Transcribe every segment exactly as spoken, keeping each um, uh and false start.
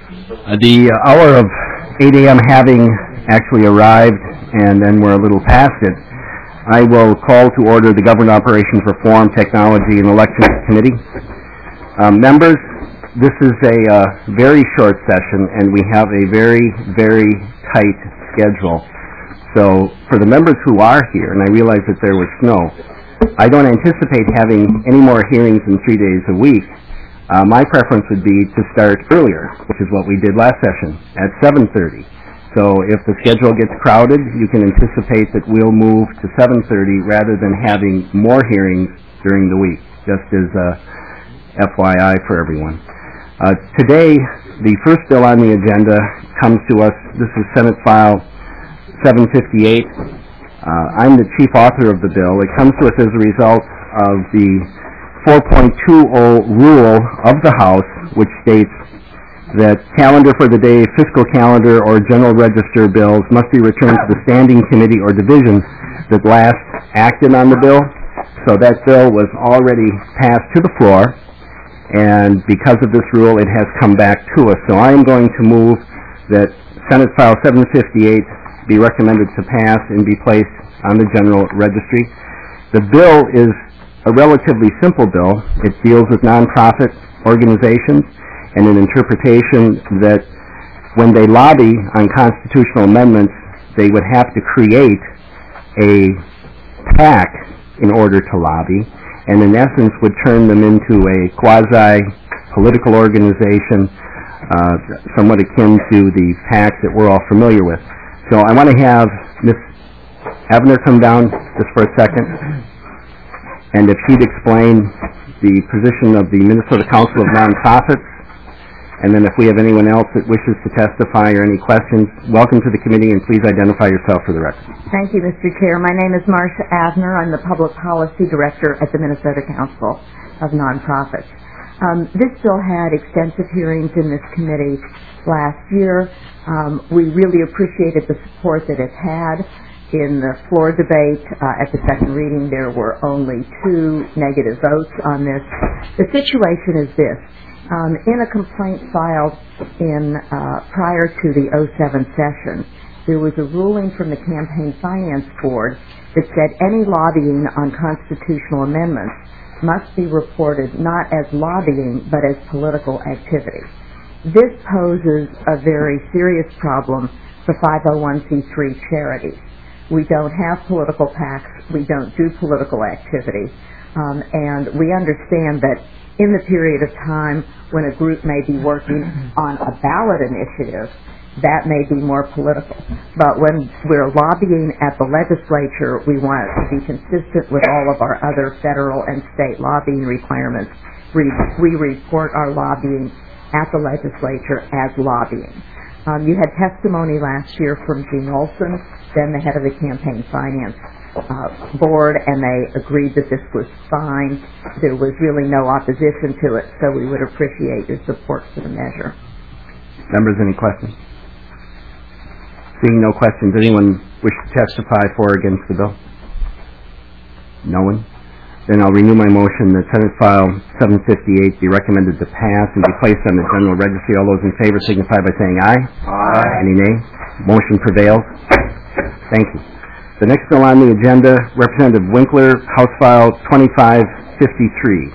Uh, the uh, hour of eight a m having actually arrived, and then we're a little past it, I will call to order the Government Operations Reform, Technology, and Elections Committee. Um, members, this is a uh, very short session, and we have a very, very tight schedule. So for the members who are here, and I realize that there was snow, I don't anticipate having any more hearings in three days a week. Uh, my preference would be to start earlier, which is what we did last session, at seven thirty. So if the schedule gets crowded, you can anticipate that we'll move to seven thirty rather than having more hearings during the week, just as uh, F Y I for everyone. Uh, today, the first bill on the agenda comes to us. This is Senate File seven fifty-eight. Uh, I'm the chief author of the bill. It comes to us as a result of the four point two zero rule of the House, which states that calendar for the day, fiscal calendar, or general register bills must be returned to the standing committee or division that last acted on the bill. So that bill was already passed to the floor, and because of this rule, it has come back to us. So I am going to move that Senate File seven fifty-eight be recommended to pass and be placed on the general registry. The bill is a relatively simple bill. It deals with nonprofit organizations and an interpretation that when they lobby on constitutional amendments, they would have to create a PAC in order to lobby, and in essence would turn them into a quasi-political organization, uh, somewhat akin to the PACs that we're all familiar with. So I want to have Miz Avner come down just for a second, and if she'd explain the position of the Minnesota Council of Nonprofits, and then if we have anyone else that wishes to testify or any questions, welcome to the committee, and please identify yourself for the record. Thank you, Mister Chair. My name is Marcia Avner. I'm the Public Policy Director at the Minnesota Council of Nonprofits. Um, this bill had extensive hearings in this committee last year. Um, we really appreciated the support that it had. In the floor debate uh, at the second reading, there were only two negative votes on this. The situation is this. Um, in a complaint filed in uh, prior to the oh seven session, there was a ruling from the Campaign Finance Board that said any lobbying on constitutional amendments must be reported not as lobbying but as political activity. This poses a very serious problem for five oh one c three charities. We don't have political PACs. We don't do political activity. Um, and we understand that in the period of time when a group may be working on a ballot initiative, that may be more political. But when we're lobbying at the legislature, we want it to be consistent with all of our other federal and state lobbying requirements. We, we report our lobbying at the legislature as lobbying. Um, you had testimony last year from Gene Olson, then the head of the Campaign Finance uh, Board, and they agreed that this was fine. There was really no opposition to it, so we would appreciate your support for the measure. Members, any questions? Seeing no questions, anyone wish to testify for or against the bill? No one? Then I'll renew my motion that Senate File seven fifty-eight be recommended to pass and be placed on the general registry. All those in favor signify by saying aye. Aye. Any nay? Motion prevails. Thank you. The next bill on the agenda, Representative Winkler, House File twenty-five fifty-three.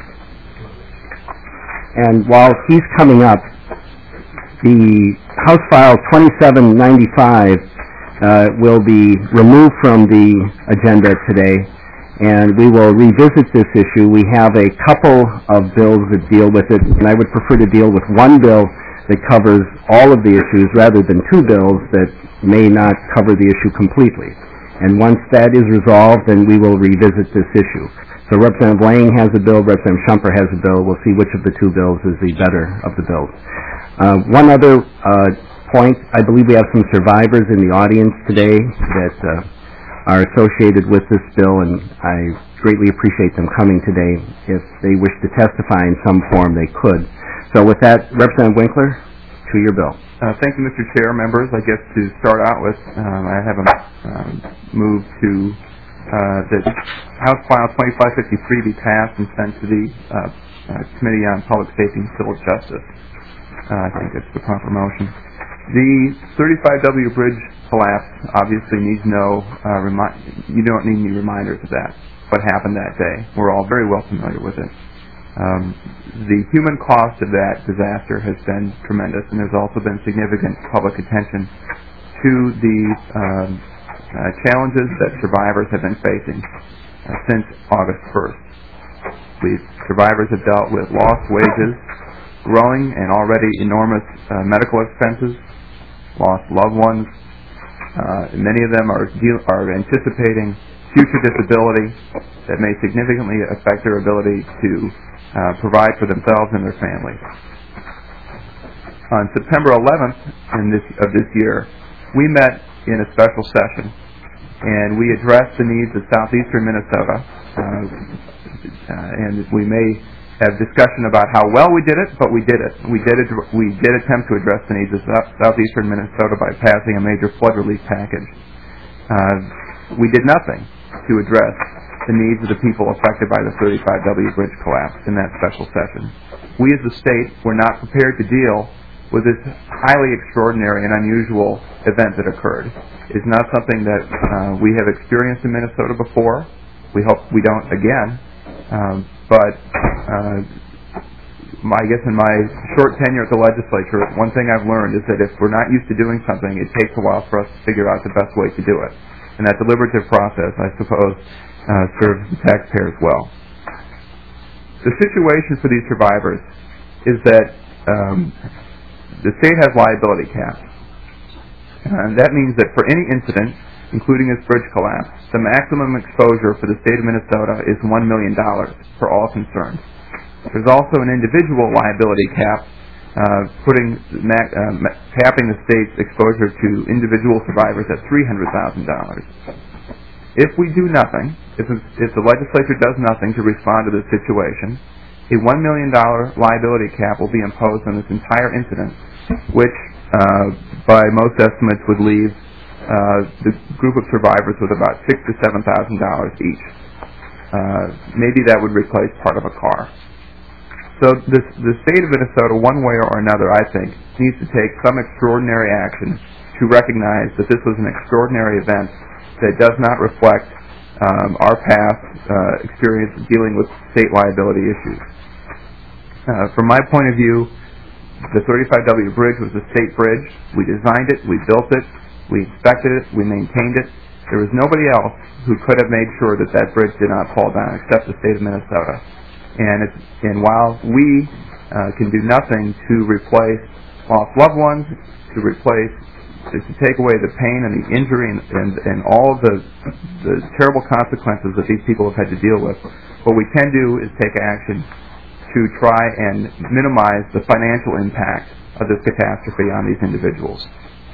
And while he's coming up, the House File twenty-seven ninety-five uh, will be removed from the agenda today, and we will revisit this issue. We have a couple of bills that deal with it, and I would prefer to deal with one bill that covers all of the issues rather than two bills that may not cover the issue completely. And once that is resolved, then we will revisit this issue. So Representative Lang has a bill, Representative Shumper has a bill. We'll see which of the two bills is the better of the bills. Uh, one other uh, point, I believe we have some survivors in the audience today that uh, are associated with this bill, and I greatly appreciate them coming today. If they wish to testify in some form, they could. So with that, Representative Winkler, to your bill. Uh, thank you, Mister Chair, members. I guess to start out with, um, I have a um, move to uh, that House File twenty-five fifty-three be passed and sent to the uh, uh, Committee on Public Safety and Civil Justice. Uh, I think that's the proper motion. The thirty-five W bridge collapse obviously needs no, uh, remi- you don't need any reminders of that, what happened that day. We're all very well familiar with it. Um, the human cost of that disaster has been tremendous, and there's also been significant public attention to the um, uh, challenges that survivors have been facing uh, since August first. The survivors have dealt with lost wages, growing and already enormous uh, medical expenses, lost loved ones. Uh, many of them are, deal- are anticipating future disability that may significantly affect their ability to uh, provide for themselves and their families. On September eleventh in this, of this year, we met in a special session, and we addressed the needs of southeastern Minnesota, uh, uh, and we may have discussion about how well we did it, but we did it. We did, ad- we did attempt to address the needs of south- southeastern Minnesota by passing a major flood relief package. Uh, we did nothing to address the needs of the people affected by the thirty-five W bridge collapse in that special session. We as a state were not prepared to deal with this highly extraordinary and unusual event that occurred. It's not something that uh, we have experienced in Minnesota before. We hope we don't again. Um, but uh, my, I guess in my short tenure at the legislature, one thing I've learned is that if we're not used to doing something, it takes a while for us to figure out the best way to do it. And that deliberative process, I suppose, uh, serves the taxpayers well. The situation for these survivors is that um, the state has liability caps. And that means that for any incident, including this bridge collapse, the maximum exposure for the state of Minnesota is one million dollars for all concerned. There's also an individual liability cap, uh, putting ma- uh, ma- capping the state's exposure to individual survivors at three hundred thousand dollars. If we do nothing, if, if the legislature does nothing to respond to this situation, a one million dollars liability cap will be imposed on this entire incident, which, uh, by most estimates, would leave uh, the group of survivors with about six to seven thousand dollars each. Uh, maybe that would replace part of a car. So this, the state of Minnesota, one way or another, I think, needs to take some extraordinary action to recognize that this was an extraordinary event that does not reflect um, our past uh, experience dealing with state liability issues. Uh, from my point of view, the thirty-five W bridge was a state bridge. We designed it, we built it, we inspected it, we maintained it. There was nobody else who could have made sure that that bridge did not fall down except the state of Minnesota. And, it's, and while we uh, can do nothing to replace lost loved ones, to replace, to, to take away the pain and the injury and, and, and all of the, the terrible consequences that these people have had to deal with, what we can do is take action to try and minimize the financial impact of this catastrophe on these individuals.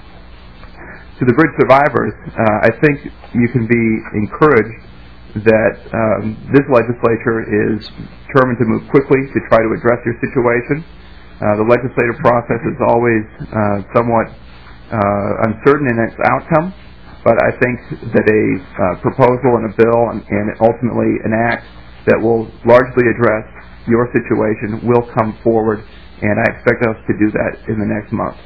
To the bridge survivors, uh, I think you can be encouraged that um, this legislature is determined to move quickly to try to address your situation. Uh, the legislative process is always uh, somewhat uh, uncertain in its outcome, but I think that a uh, proposal and a bill and, and ultimately an act that will largely address your situation will come forward, and I expect us to do that in the next month.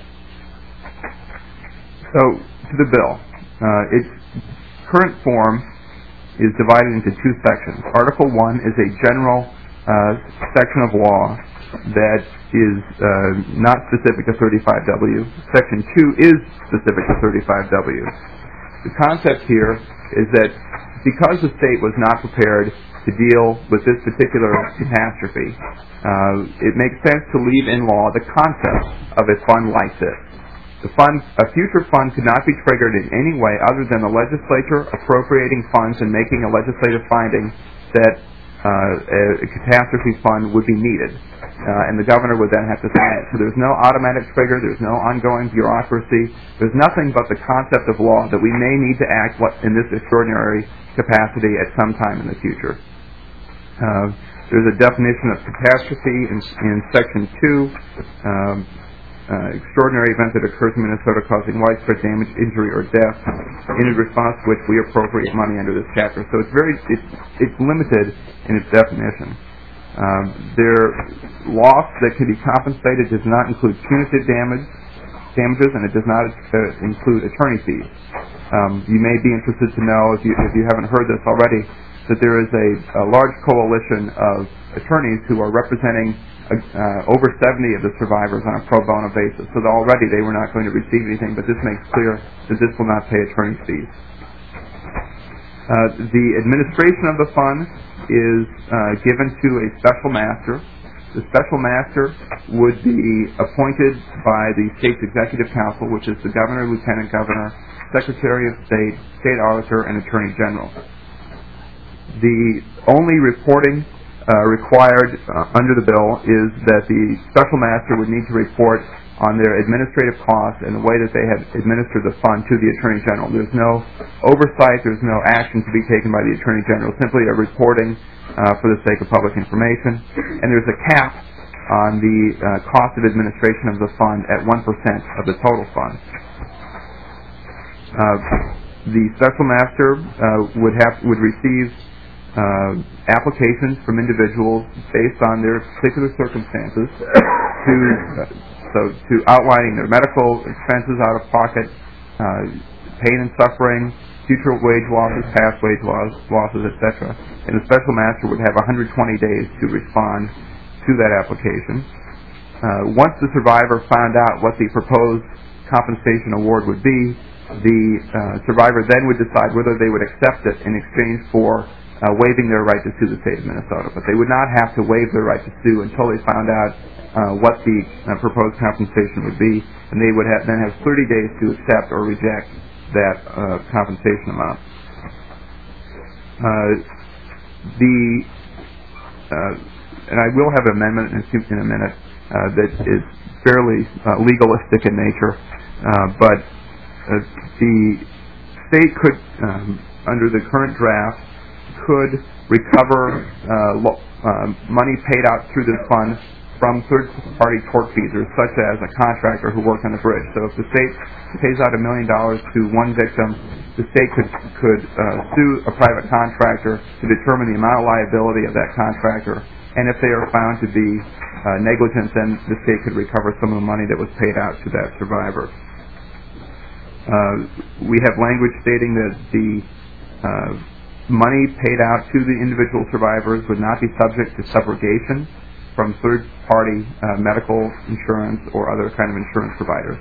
So, to the bill. Uh, its current form is divided into two sections. Article one is a general uh, section of law that is uh, not specific to thirty-five W. Section two is specific to thirty-five W. The concept here is that because the state was not prepared to deal with this particular catastrophe, uh, it makes sense to leave in law the concept of a fund like this. The fund, a future fund could not be triggered in any way other than the legislature appropriating funds and making a legislative finding that uh, a, a catastrophe fund would be needed. Uh, and the governor would then have to sign it. So there's no automatic trigger, there's no ongoing bureaucracy, there's nothing but the concept of law that we may need to act in this extraordinary capacity at some time in the future. Uh, there's a definition of catastrophe in, in Section two. Um, Uh, extraordinary event that occurs in Minnesota causing widespread damage, injury, or death, in response to which we appropriate money under this chapter. So it's very, it's, it's limited in its definition. Um, their loss that can be compensated does not include punitive damage, damages, and it does not uh, include attorney fees. Um, you may be interested to know, if you, if you haven't heard this already, that there is a, a large coalition of attorneys who are representing uh, over seventy of the survivors on a pro bono basis. So already they were not going to receive anything, but this makes clear that this will not pay attorney fees. Uh, the administration of the fund is uh, given to a special master. The special master would be appointed by the state's executive council, which is the governor, lieutenant governor, secretary of state, state auditor, and attorney general. The only reporting uh, required uh, under the bill is that the special master would need to report on their administrative costs and the way that they have administered the fund to the attorney general. There's no oversight, there's no action to be taken by the attorney general, simply a reporting uh, for the sake of public information. And there's a cap on the uh, cost of administration of the fund at one percent of the total fund. Uh, the special master uh, would have would receive uh, applications from individuals based on their particular circumstances to uh, so to outlining their medical expenses out of pocket, uh, pain and suffering, future wage losses, past wage loss, losses, et cetera. And the special master would have one hundred twenty days to respond to that application. Uh, once the survivor found out what the proposed compensation award would be, the uh, survivor then would decide whether they would accept it in exchange for uh, waiving their right to sue the state of Minnesota. But they would not have to waive their right to sue until they found out uh, what the uh, proposed compensation would be, and they would have, then have thirty days to accept or reject that uh, compensation amount. Uh, the uh, and I will have an amendment in, in a minute uh, that is fairly uh, legalistic in nature, uh, but Uh, the state could, um, under the current draft, could recover uh, lo- uh, money paid out through this fund from third-party tortfeasors, such as a contractor who worked on the bridge. So if the state pays out a million dollars to one victim, the state could could uh, sue a private contractor to determine the amount of liability of that contractor, and if they are found to be uh, negligent, then the state could recover some of the money that was paid out to that survivor. Uh, we have language stating that the uh, money paid out to the individual survivors would not be subject to subrogation from third-party uh, medical insurance or other kind of insurance providers.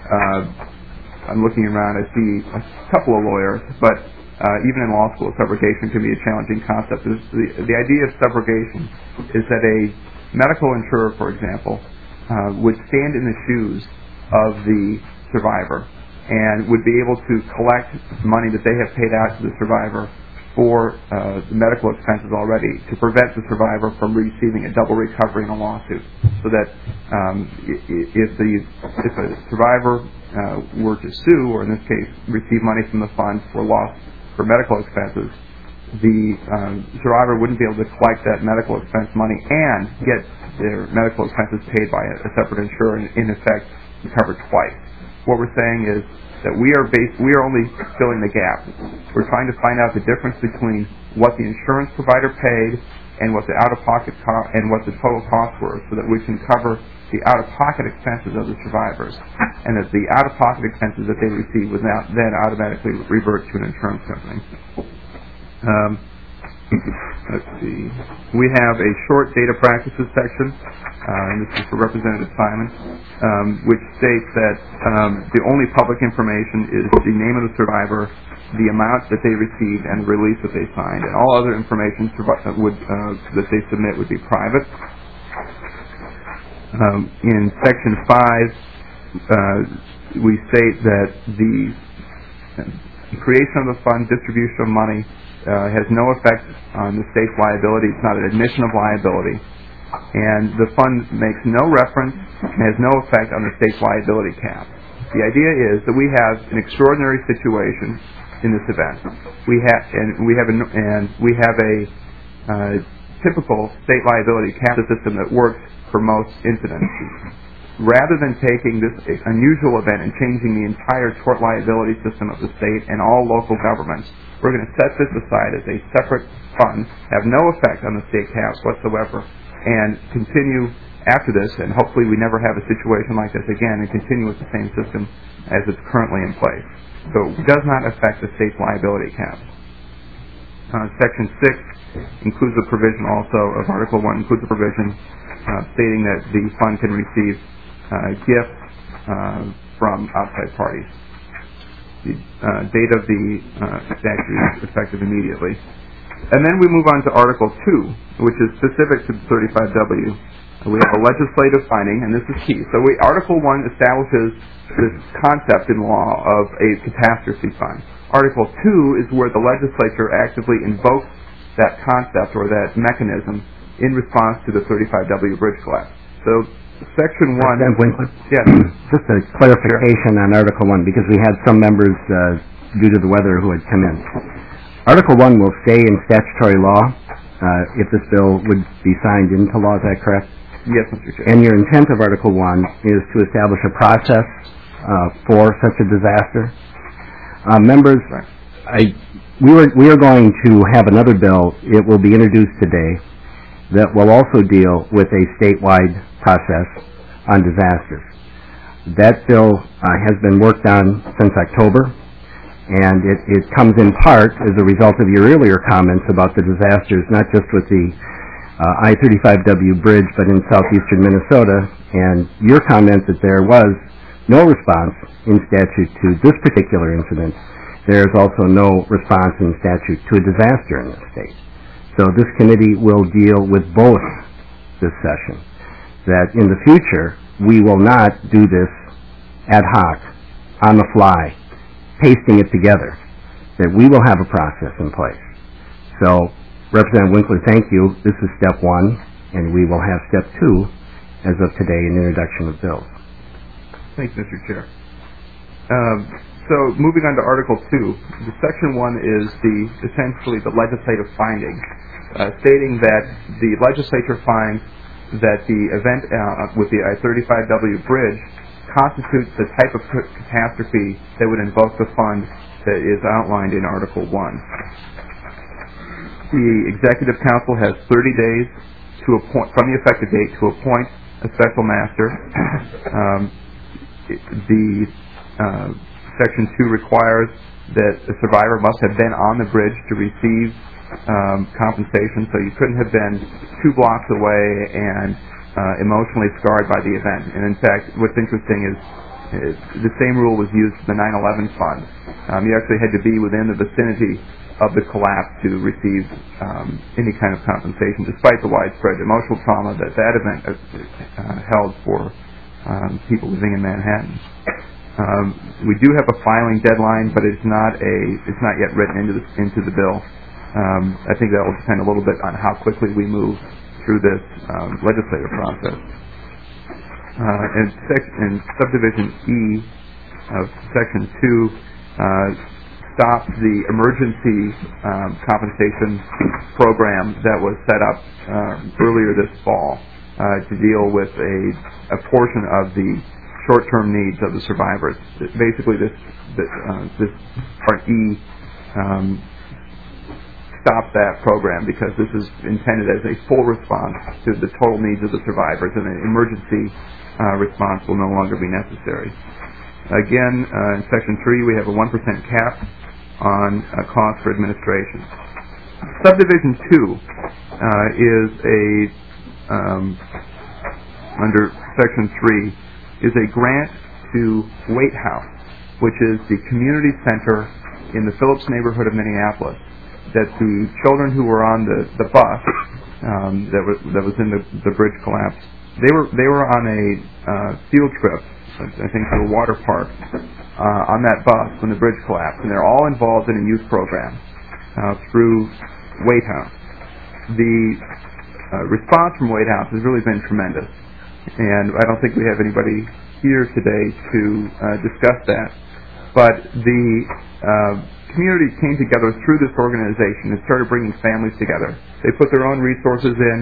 Uh, I'm looking around, I see a couple of lawyers, but uh, even in law school, subrogation can be a challenging concept. The, the idea of subrogation is that a medical insurer, for example, uh, would stand in the shoes of the survivor and would be able to collect money that they have paid out to the survivor for uh, the medical expenses already to prevent the survivor from receiving a double recovery in a lawsuit. So that um, if the if a survivor uh, were to sue, or in this case receive money from the fund for loss for medical expenses, the um, survivor wouldn't be able to collect that medical expense money and get their medical expenses paid by a, a separate insurer and in effect covered twice. What we're saying is that we are based, we are only filling the gap. We're trying to find out the difference between what the insurance provider paid and what the out-of-pocket co- and what the total costs were, so that we can cover the out-of-pocket expenses of the survivors, and that the out-of-pocket expenses that they receive would not then automatically revert to an insurance company. Um, Let's see. We have a short data practices section, uh, and this is for Representative Simon, um, which states that um, the only public information is the name of the survivor, the amount that they received, and the release that they signed. And all other information that, would, uh, that they submit would be private. Um, in Section five, uh, we state that the creation of the fund, distribution of money, Uh, has no effect on the state's liability. It's not an admission of liability. And the fund makes no reference and has no effect on the state's liability cap. The idea is that we have an extraordinary situation in this event. We have and we have a, and we have a uh, typical state liability cap system that works for most incidents. rather than taking this unusual event and changing the entire tort liability system of the state and all local governments, we're going to set this aside as a separate fund, have no effect on the state caps whatsoever, and continue after this, and hopefully we never have a situation like this again, and continue with the same system as it's currently in place. So it does not affect the state's liability caps. Uh, Section six includes a provision also of Article one, includes a provision uh, stating that the fund can receive uh, gifts uh, from outside parties. The uh, date of the uh, statute is effective immediately. And then we move on to Article two, which is specific to thirty-five W. We have a legislative finding, and this is key. So we, Article one establishes this concept in law of a catastrophe fund. Article two is where the legislature actively invokes that concept or that mechanism in response to the thirty-five W bridge collapse. So Section one... Winkler? Yes. Just a clarification on Article one, because we had some members, uh, due to the weather, who had come in. Article one will stay in statutory law uh, if this bill would be signed into law. Is that correct? Yes, Mister Chair. And your intent of Article one is to establish a process uh, for such a disaster. Uh, members, Right. I, we, were, we are going to have another bill. It will be introduced today that will also deal with a statewide process on disasters. That bill uh, has been worked on since October, and it, it comes in part as a result of your earlier comments about the disasters, not just with the uh, I thirty-five W bridge, but in southeastern Minnesota, and your comment that there was no response in statute to this particular incident. There is also no response in statute to a disaster in this state. So this committee will deal with both this session. That in the future, we will not do this ad hoc, on the fly, pasting it together. That we will have a process in place. So, Representative Winkler, thank you. This is step one, and we will have step two as of today in the introduction of bills. Thanks, Mister Chair. Um, so, moving on to Article two, the Section one is the essentially the legislative finding, uh, stating that the legislature finds that the event uh, with the I thirty-five W bridge constitutes the type of catastrophe that would invoke the fund that is outlined in Article one. The Executive Council has thirty days to appoint, from the effective date, to appoint a special master. Um, the uh, Section two requires that the survivor must have been on the bridge to receive um, compensation, so you couldn't have been two blocks away and uh, emotionally scarred by the event. And in fact, what's interesting is, is the same rule was used for the nine eleven fund. Um, you actually had to be within the vicinity of the collapse to receive um, any kind of compensation, despite the widespread emotional trauma that that event uh, held for um, people living in Manhattan. Um, we do have a filing deadline, but it's not a it's not yet written into the into the bill. Um, I think that will depend a little bit on how quickly we move through this um, legislative process. Uh, and, sec- and subdivision E of Section two uh, stopped the emergency um, compensation program that was set up uh, earlier this fall uh, to deal with a, a portion of the short-term needs of the survivors. Basically, this this, uh, this Part E um, stopped that program because this is intended as a full response to the total needs of the survivors, and an emergency uh, response will no longer be necessary. Again, uh, in Section three, we have a one percent cap on uh, cost for administration. Subdivision two uh, is a, um, under Section three, is a grant to Waite House, which is the community center in the Phillips neighborhood of Minneapolis, that the children who were on the, the bus um, that was that was in the, the bridge collapse, they were they were on a uh, field trip, I think to a water park, uh, on that bus when the bridge collapsed, and they're all involved in a youth program uh, through Waite House. The uh, response from Waite House has really been tremendous, and I don't think we have anybody here today to uh, discuss that, but the uh, community came together through this organization and started bringing families together. They put their own resources in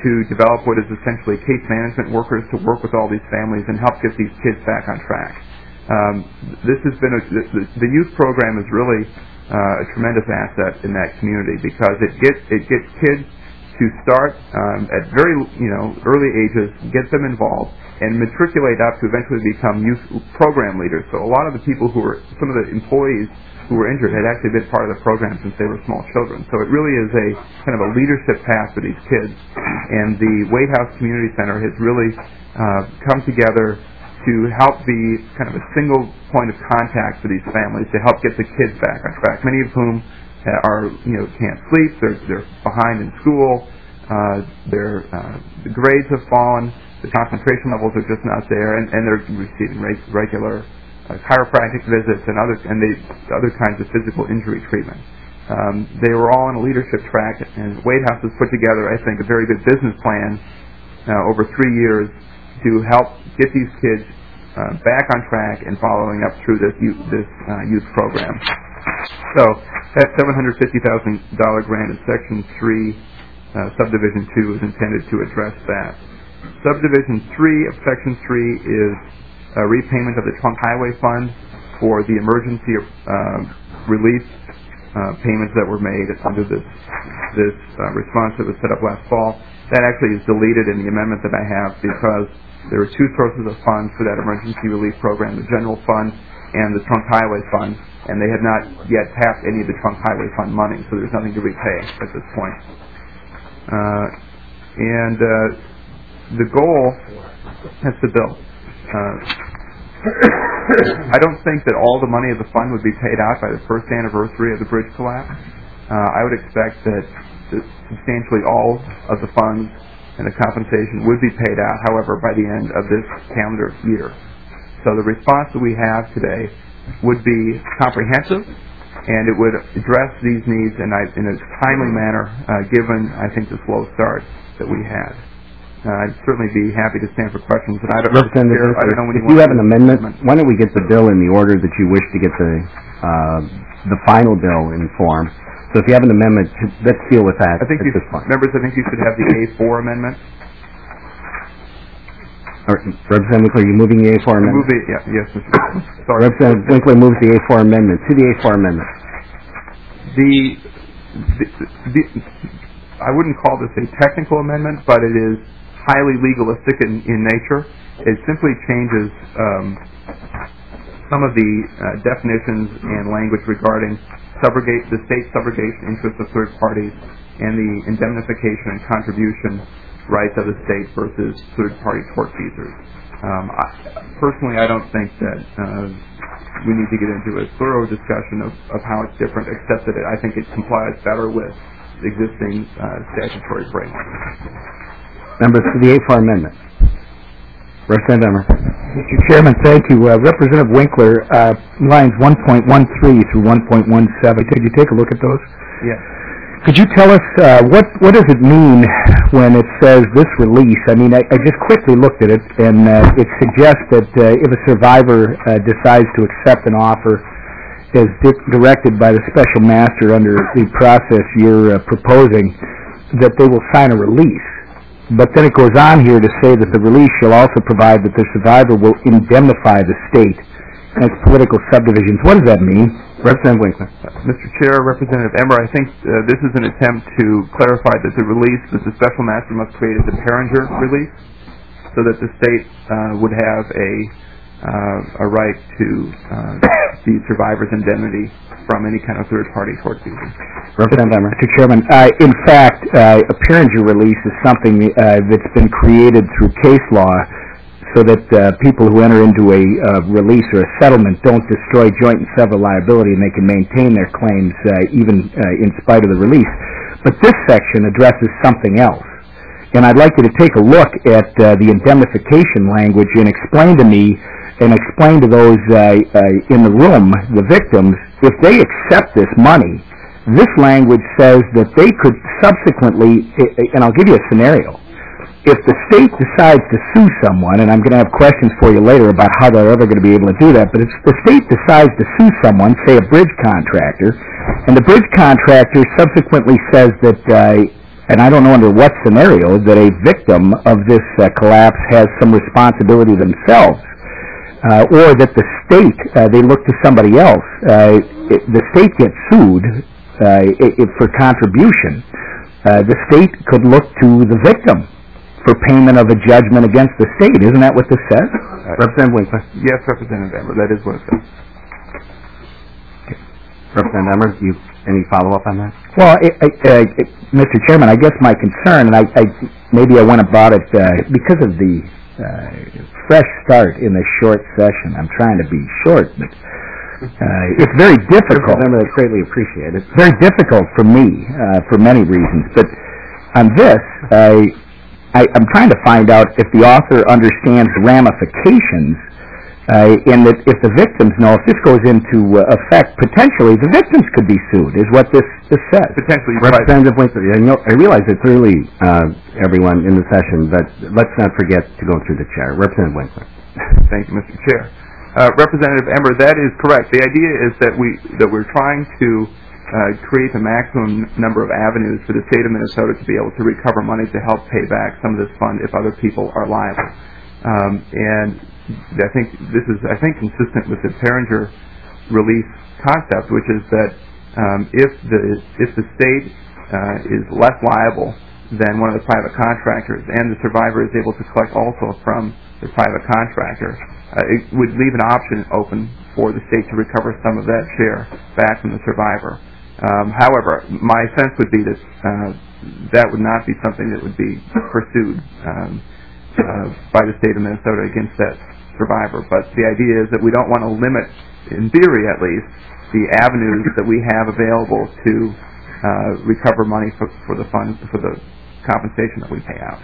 to develop what is essentially case management workers to work with all these families and help get these kids back on track. Um, this has been a, the, the youth program is really uh, a tremendous asset in that community because it gets it gets kids to start um, at very you know early ages, get them involved, and matriculate up to eventually become youth program leaders. So a lot of the people who were some of the employees who were injured had actually been part of the program since they were small children. So it really is a kind of a leadership path for these kids. And the Wade House Community Center has really uh, come together to help be kind of a single point of contact for these families to help get the kids back on track. Many of whom are, you know, can't sleep, they're, they're behind in school, uh, their uh, the grades have fallen, the concentration levels are just not there, and, and they're receiving reg- regular Uh, chiropractic visits and other and they, other kinds of physical injury treatment. Um, they were all on a leadership track, and Wade House has put together, I think, a very good business plan uh, over three years to help get these kids uh, back on track and following up through this youth, this uh, youth program. So that seven hundred fifty thousand dollars grant in Section three, uh, Subdivision two, is intended to address that. Subdivision three of Section three is a repayment of the Trunk Highway Fund for the emergency uh, relief uh, payments that were made under this this uh, response that was set up last fall. That actually is deleted in the amendment that I have because there are two sources of funds for that emergency relief program, the General Fund and the Trunk Highway Fund, and they have not yet tapped any of the Trunk Highway Fund money, so there's nothing to repay at this point. Uh, and uh, the goal, that's the bill. Uh, I don't think that all the money of the fund would be paid out by the first anniversary of the bridge collapse. Uh, I would expect that, that substantially all of the funds and the compensation would be paid out, however, by the end of this calendar year. So the response that we have today would be comprehensive, and it would address these needs in a, in a timely manner, uh, given, I think, the slow start that we had. Uh, I'd certainly be happy to stand for questions. And I don't, Representative, I don't know when if you, you want have an amendment, why don't we get the bill in the order that you wish to get the uh, the final bill in form? So if you have an amendment, let's deal with that I think at you, this point. members, I think you should have the A four amendment. Or, Representative Winkler, are you moving the A four amendment? Move it, yeah, yes, Mister Sorry. Representative Winkler moves the A four amendment. To the A four amendment. The, the, the I wouldn't call this a technical amendment, but it is highly legalistic in, in nature. It simply changes um, some of the uh, definitions and language regarding subrogate, the state subrogation interests of third parties and the indemnification and contribution rights of the state versus third-party tortfeasors. Um, I, personally, I don't think that uh, we need to get into a thorough discussion of, of how it's different, except that it, I think it complies better with the existing uh, statutory framework. Members for the A four amendment. Representative Emmer. Mister Chairman, thank you. Uh, Representative Winkler, uh, lines one point one three through one point one seven, did you take a look at those? Yes. Could you tell us uh, what what does it mean when it says this release? I mean, I, I just quickly looked at it, and uh, it suggests that uh, if a survivor uh, decides to accept an offer as di- directed by the special master under the process you're uh, proposing, that they will sign a release. But then it goes on here to say that the release shall also provide that the survivor will indemnify the state and its political subdivisions. What does that mean? Representative Winkler. Uh, Mister Chair, Representative Emmer, I think uh, this is an attempt to clarify that the release that the special master must create is a Peringer release, so that the state uh, would have a uh, a right to uh, the survivor's indemnity from any kind of third-party tortfeasor. Representative Emmer. Mister Chairman, uh, in fact, uh, a Peringer release is something uh, that's been created through case law so that uh, people who enter into a uh, release or a settlement don't destroy joint and several liability, and they can maintain their claims uh, even uh, in spite of the release. But this section addresses something else. And I'd like you to take a look at uh, the indemnification language and explain to me and explain to those uh, uh, in the room, the victims, if they accept this money, this language says that they could subsequently, and I'll give you a scenario, if the state decides to sue someone, and I'm going to have questions for you later about how they're ever going to be able to do that, but if the state decides to sue someone, say a bridge contractor, and the bridge contractor subsequently says that uh, and I don't know under what scenario, that a victim of this uh, collapse has some responsibility themselves, uh, or that the state, uh, they look to somebody else. Uh, it, the state gets sued uh, it, it for contribution. Uh, the state could look to the victim for payment of a judgment against the state. Isn't that what this says? Uh, Representative Winkler. Yes, Representative Emmer, that is what it says. Representative Emmer, you any follow-up on that? Well, it, it, uh, it, Mister Chairman, I guess my concern, and I, I maybe I went about it uh, because of the uh, fresh start in the short session. I'm trying to be short, but uh, it's very difficult. Representative Emmer, that's greatly appreciated. It's very difficult for me uh, for many reasons. But on this, uh, I, I'm trying to find out if the author understands the ramifications. Uh, and that if the victims know, if this goes into uh, effect, potentially the victims could be sued, is what this, this says. Potentially, Representative Winkler, I, know, I realize it's early, uh, everyone, in the session, but let's not forget to go through the chair. Representative Winkler. Thank you, Mister Chair. Uh, Representative Emmer, that is correct. The idea is that we that we're trying to uh, create the maximum number of avenues for the state of Minnesota to be able to recover money to help pay back some of this fund if other people are liable. Um, and I think this is, I think, consistent with the Paringer release concept, which is that um, if the if the state uh, is less liable than one of the private contractors, and the survivor is able to collect also from the private contractor, uh, it would leave an option open for the state to recover some of that share back from the survivor. Um, however, my sense would be that uh, that would not be something that would be pursued um, uh, by the state of Minnesota against that survivor. But the idea is that we don't want to limit, in theory at least, the avenues that we have available to uh, recover money for, for the fund, for the compensation that we pay out.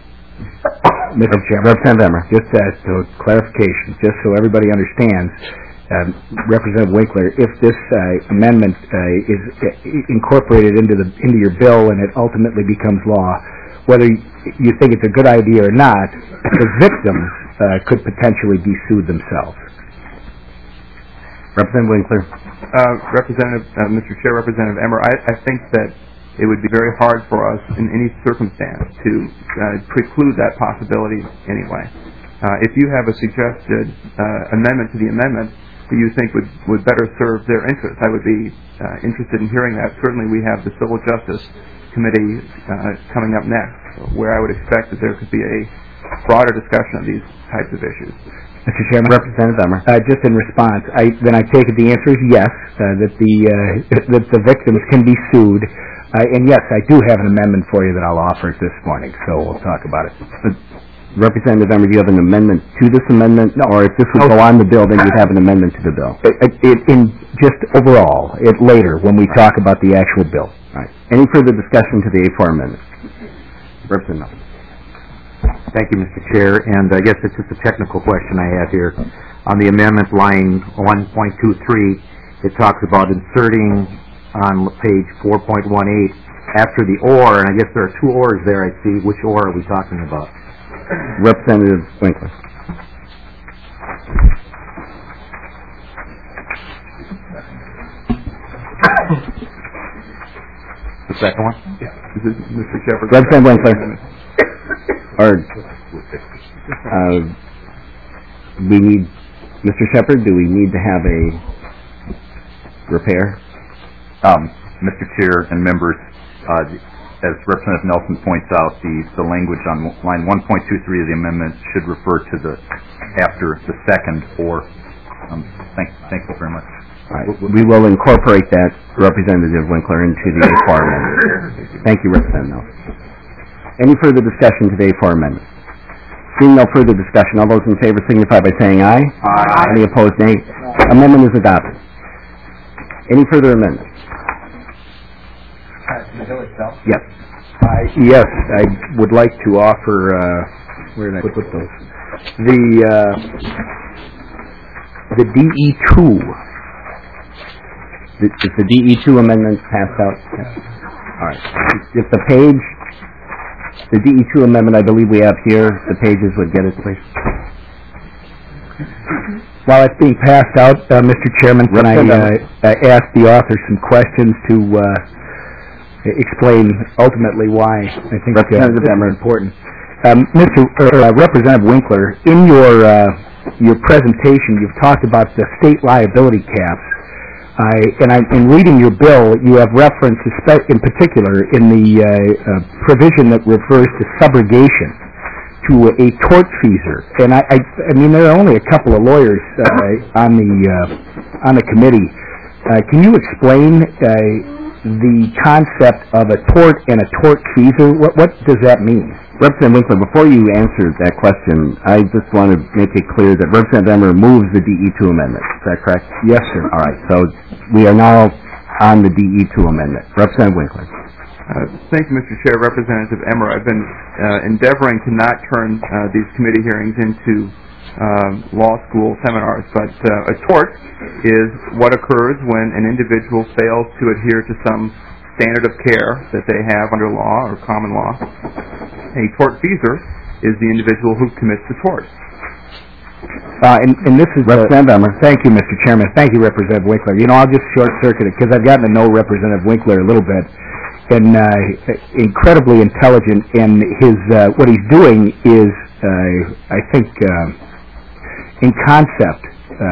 Mister Chairman, Representative Emmer, just as to clarification, just so everybody understands, um, Representative Winkler, if this uh, amendment uh, is uh, incorporated into the into your bill and it ultimately becomes law, whether you think it's a good idea or not, the victims uh, could potentially be sued themselves. Representative Winkler. Uh, Representative, uh, Mister Chair, Representative Emmer, I, I think that it would be very hard for us in any circumstance to uh, preclude that possibility anyway. Uh, if you have a suggested uh, amendment to the amendment that you think would, would better serve their interests, I would be uh, interested in hearing that. Certainly we have the Civil Justice Committee uh, coming up next, where I would expect that there could be a broader discussion of these types of issues. Mister Chairman, Representative Emmer. Uh, just in response, I, then I take it the answer is yes, uh, that the uh, that the victims can be sued, uh, and yes, I do have an amendment for you that I'll offer this morning, so we'll talk about it. Uh, Representative Emmer, do you have an amendment to this amendment, no. Or if this would no. go on the bill, then you'd have an amendment to the bill? It, it, in just overall, it later when we right. talk about the actual bill. All right. Any further discussion to the A four amendment? Representative. Thank you, Mister Chair, and I guess it's just a technical question I have here. On the amendment line one point two three, it talks about inserting on page four point one eight after the or, and I guess there are two ors there I see. Which or are we talking about? Representative Winkler. The second one? Yeah. This is Mister Shepard. Representative Winkler. Or, uh, we need, Mister Shepard, do we need to have a repair? Um, Mister Chair and members, uh, as Representative Nelson points out, the, the language on line one point two three of the amendment should refer to the after the second or. Um, thank, thank you very much. All right. We will incorporate that, Representative Winkler, into the A four amendment. Thank you, Representative Nelson. Any further discussion to the A four amendment? Seeing no further discussion, all those in favor signify by saying aye. Aye. Any opposed, nay. Amendment is adopted. Any further amendments? The bill itself? Yes. I, yes, I would like to offer, uh, where did I put, put those? The, uh, the D E two. Is the D E two amendment passed out? Yes. All right. If the page, the D E two amendment I believe we have here, the pages would get it, please. While it's being passed out, uh, Mister Chairman, can I uh, uh, ask the author some questions to uh, explain ultimately why I think uh, Representative this is Emmer. important. Um, Mister Uh, Representative Winkler, in your uh, your presentation, you've talked about the state liability caps. I, and I, in reading your bill, you have reference, in particular, in the uh, uh, provision that refers to subrogation to a tortfeasor. And I, I, I mean, there are only a couple of lawyers uh, on the uh, on the committee. Uh, can you explain uh, the concept of a tort and a tortfeasor? What, what does that mean? Representative Winkler, before you answer that question, I just want to make it clear that Representative Emmer moves the D E two amendment. Is that correct? Yes, sir. All right. So we are now on the D E two amendment. Representative Winkler. Uh, thank you, Mister Chair. Representative Emmer, I've been uh, endeavoring to not turn uh, these committee hearings into um, law school seminars, but uh, a tort is what occurs when an individual fails to adhere to some standard of care that they have under law or common law. A tortfeasor is the individual who commits the tort. Uh, and, and this is Representative Emmer. Thank you, Mister Chairman. Thank you, Representative Winkler. You know, I'll just short-circuit it because I've gotten to know Representative Winkler a little bit, and uh, incredibly intelligent. And his uh, what he's doing is, uh, I think, uh, in concept,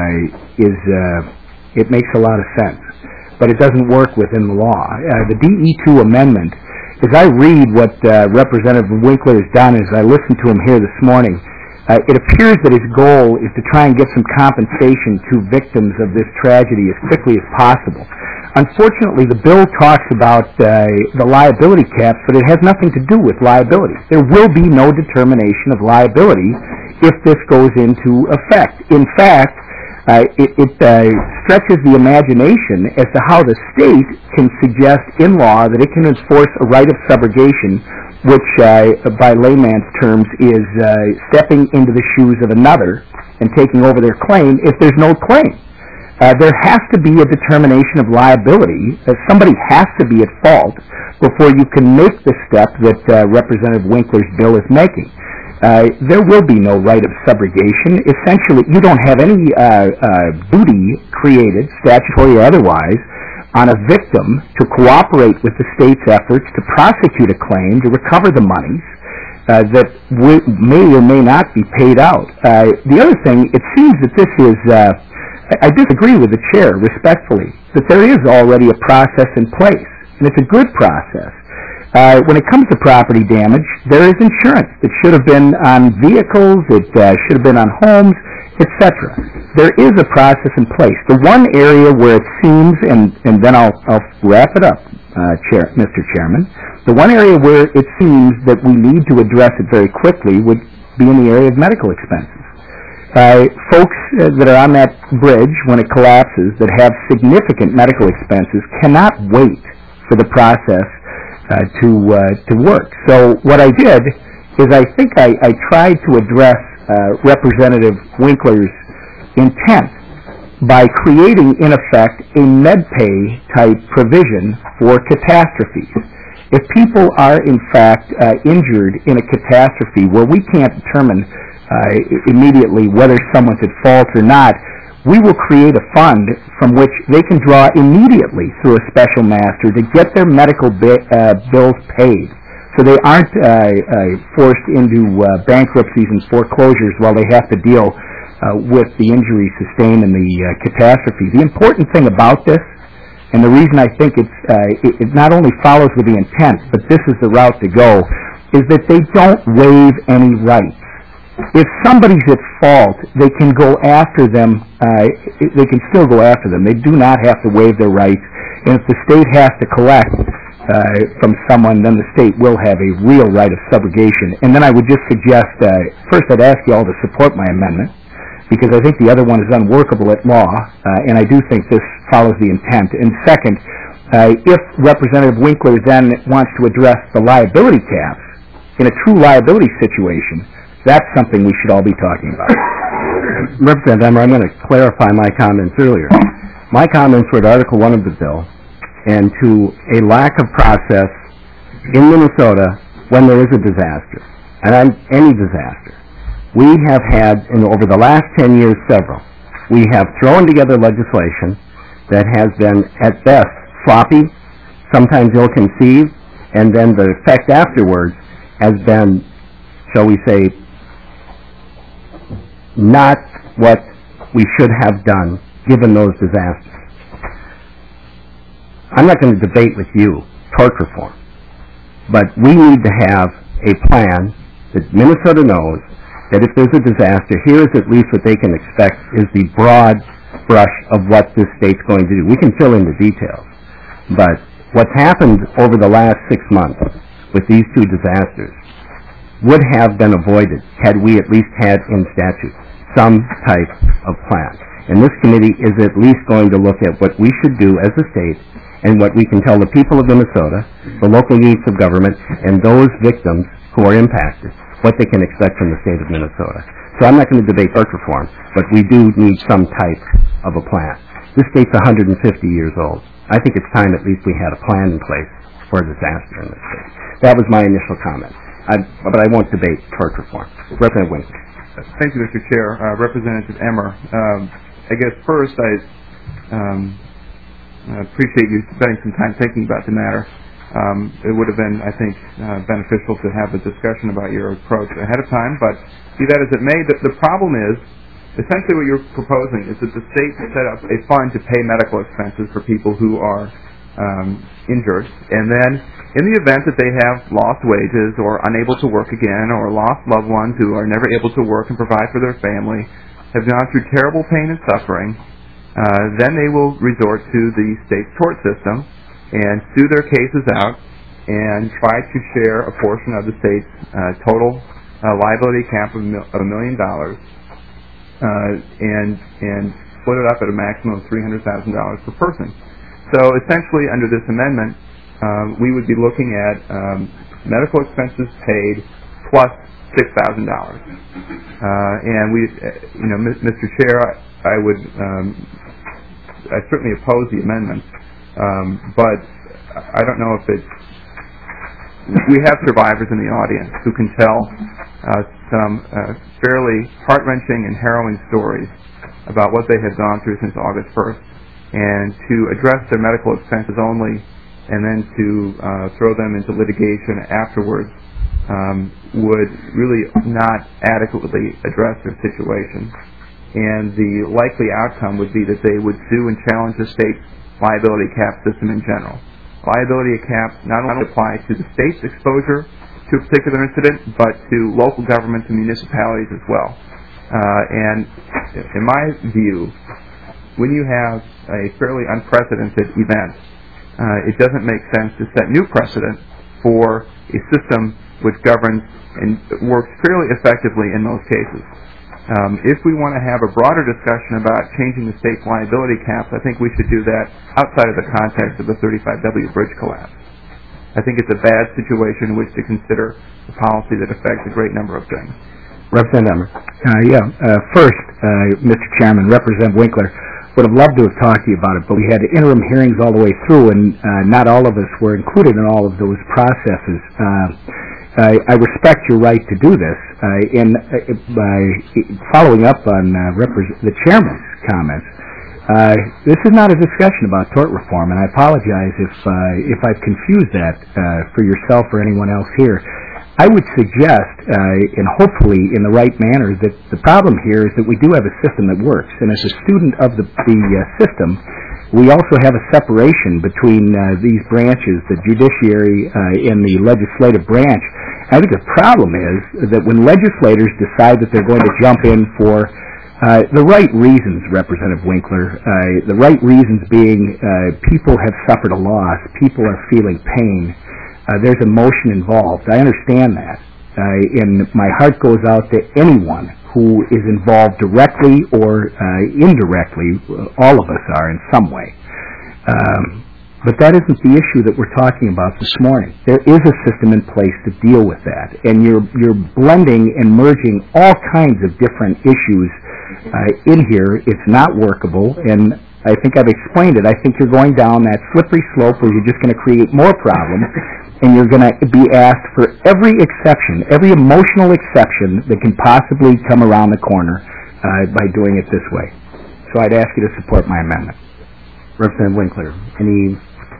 uh, is uh, it makes a lot of sense, but it doesn't work within the law. Uh, the D E two amendment. As I read what uh, Representative Winkler has done, as I listened to him here this morning, uh, it appears that his goal is to try and get some compensation to victims of this tragedy as quickly as possible. Unfortunately, the bill talks about uh, the liability caps, but it has nothing to do with liability. There will be no determination of liability if this goes into effect. In fact, Uh, it, it uh, stretches the imagination as to how the state can suggest in law that it can enforce a right of subrogation, which, uh, by layman's terms, is uh, stepping into the shoes of another and taking over their claim if there's no claim. Uh, there has to be a determination of liability. Uh, somebody has to be at fault before you can make the step that uh, Representative Winkler's bill is making. Uh, there will be no right of subrogation. Essentially, you don't have any uh, uh, duty created, statutory or otherwise, on a victim to cooperate with the state's efforts to prosecute a claim, to recover the monies uh, that w- may or may not be paid out. Uh, the other thing, it seems that this is, uh, I disagree with the chair respectfully, that there is already a process in place, and it's a good process. Uh, when it comes to property damage, there is insurance. It should have been on vehicles, it uh, should have been on homes, et cetera. There is a process in place. The one area where it seems, and, and then I'll, I'll wrap it up, uh, Chair, Mister Chairman, the one area where it seems that we need to address it very quickly would be in the area of medical expenses. Uh, folks uh, that are on that bridge when it collapses that have significant medical expenses cannot wait for the process Uh, to uh, to work. So what I did is I think I, I tried to address uh, Representative Winkler's intent by creating, in effect, a MedPay type provision for catastrophes. If people are, in fact, uh, injured in a catastrophe where we can't determine uh, immediately whether someone's at fault or not, we will create a fund from which they can draw immediately through a special master to get their medical bi- uh, bills paid, so they aren't uh, uh, forced into uh, bankruptcies and foreclosures while they have to deal uh, with the injuries sustained in the uh, catastrophe. The important thing about this, and the reason I think it's, uh, it, it not only follows with the intent, but this is the route to go, is that they don't waive any rights. If somebody's at fault, they can go after them, uh, they can still go after them. They do not have to waive their rights. And if the state has to collect uh, from someone, then the state will have a real right of subrogation. And then I would just suggest, uh, first I'd ask you all to support my amendment, because I think the other one is unworkable at law, uh, and I do think this follows the intent. And second, uh, if Representative Winkler then wants to address the liability caps in a true liability situation, that's something we should all be talking about. Representative Emmer, I'm going to clarify my comments earlier. My comments were to Article one of the bill and to a lack of process in Minnesota when there is a disaster, and I'm, any disaster. We have had, in, over the last ten years, several. We have thrown together legislation that has been, at best, sloppy, sometimes ill-conceived, and then the effect afterwards has been, shall we say, not what we should have done given those disasters. I'm not going to debate with you tort reform, but we need to have a plan that Minnesota knows that if there's a disaster, here is at least what they can expect is the broad brush of what this state's going to do. We can fill in the details, but what's happened over the last six months with these two disasters would have been avoided had we at least had in statute some type of plan. And this committee is at least going to look at what we should do as a state and what we can tell the people of Minnesota, the local units of government, and those victims who are impacted, what they can expect from the state of Minnesota. So I'm not going to debate tort reform, but we do need some type of a plan. This state's one hundred fifty years old. I think it's time at least we had a plan in place for a disaster in this state. That was my initial comment. I, but I won't debate tort reform. Representative Winkler. Thank you, Mister Chair. Uh, Representative Emmer, um, I guess first I um, appreciate you spending some time thinking about the matter. Um, it would have been, I think, uh, beneficial to have a discussion about your approach ahead of time, but be that as it may, the, the problem is, essentially what you're proposing is that the state set up a fund to pay medical expenses for people who are um, injured, and then in the event that they have lost wages or unable to work again or lost loved ones who are never able to work and provide for their family, have gone through terrible pain and suffering, uh, then they will resort to the state tort system and sue their cases out and try to share a portion of the state's uh, total uh, liability cap of, mil- of a million dollars uh, and and split it up at a maximum of three hundred thousand dollars per person. So essentially, under this amendment, um, we would be looking at um, medical expenses paid plus six thousand dollars. Uh, and we, uh, you know, Mister Chair, I, I would, um, I certainly oppose the amendment. Um, but I don't know if it's, we have survivors in the audience who can tell uh, some uh, fairly heart-wrenching and harrowing stories about what they have gone through since August first. And to address their medical expenses only and then to uh, throw them into litigation afterwards um, would really not adequately address their situation. And the likely outcome would be that they would sue and challenge the state's liability cap system in general. Liability cap not only applies to the state's exposure to a particular incident, but to local governments and municipalities as well. Uh, and in my view, when you have a fairly unprecedented event, uh, it doesn't make sense to set new precedent for a system which governs and works fairly effectively in most cases. Um, if we want to have a broader discussion about changing the state's liability caps, I think we should do that outside of the context of the thirty-five W bridge collapse. I think it's a bad situation in which to consider a policy that affects a great number of things. Representative Emmer. Uh, yeah. Uh, first, uh, Mister Chairman, Representative Winkler, would have loved to have talked to you about it, but we had interim hearings all the way through, and uh, not all of us were included in all of those processes. Uh, I, I respect your right to do this. Uh, in uh, by following up on uh, repre- the chairman's comments, uh, this is not a discussion about tort reform, and I apologize if uh, if I've confused that uh, for yourself or anyone else here. I would suggest, uh, and hopefully in the right manner, that the problem here is that we do have a system that works, and as a student of the, the uh, system, we also have a separation between uh, these branches, the judiciary uh, and the legislative branch. I think the problem is that when legislators decide that they're going to jump in for uh, the right reasons, Representative Winkler, uh, the right reasons being uh, people have suffered a loss, people are feeling pain, uh, there's emotion involved. I understand that. Uh, and my heart goes out to anyone who is involved directly or uh, indirectly. All of us are in some way. Um, but that isn't the issue that we're talking about this morning. There is a system in place to deal with that, and you're you're blending and merging all kinds of different issues uh, in here. It's not workable, and I think I've explained it. I think you're going down that slippery slope where you're just going to create more problems, and you're going to be asked for every exception, every emotional exception that can possibly come around the corner uh, by doing it this way. So I'd ask you to support my amendment. Representative Winkler, any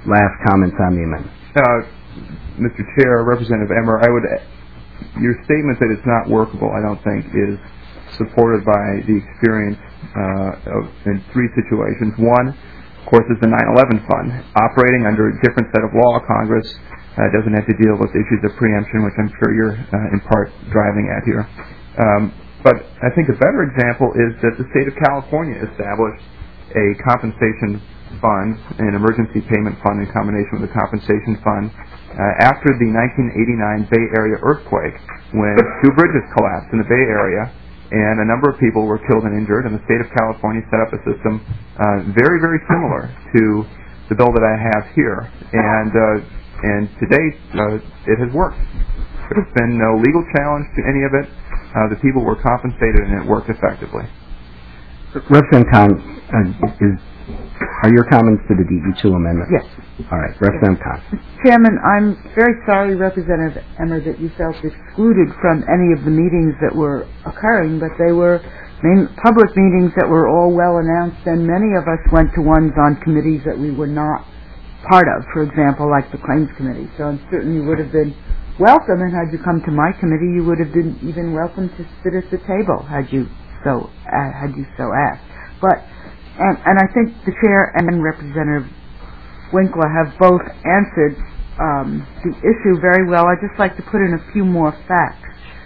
last comments on the amendment. Uh, Mister Chair, Representative Emmer, I would, your statement that it's not workable, I don't think, is supported by the experience uh, of, in three situations. One, of course, is the nine eleven Fund. Operating under a different set of law, Congress uh, doesn't have to deal with issues of preemption, which I'm sure you're uh, in part driving at here. Um, but I think a better example is that the state of California established a compensation fund, an emergency payment fund in combination with a compensation fund, uh, after the nineteen eighty-nine Bay Area earthquake, when two bridges collapsed in the Bay Area and a number of people were killed and injured, and the state of California set up a system uh, very, very similar to the bill that I have here. And, uh, and to date, uh, it has worked. There's been no legal challenge to any of it. Uh, the people were compensated, and it worked effectively. Representative Khan, uh, is, are your comments to the D E two amendment? Yes. All right, Representative Khan. Chairman, I'm very sorry, Representative Emmer, that you felt excluded from any of the meetings that were occurring, but they were main, public meetings that were all well announced, and many of us went to ones on committees that we were not part of, for example, like the Claims Committee. So I'm certain you would have been welcome, and had you come to my committee, you would have been even welcome to sit at the table had you so uh, had you so asked. But and, and I think the chair and Representative Winkler have both answered um, the issue very well. I'd just like to put in a few more facts.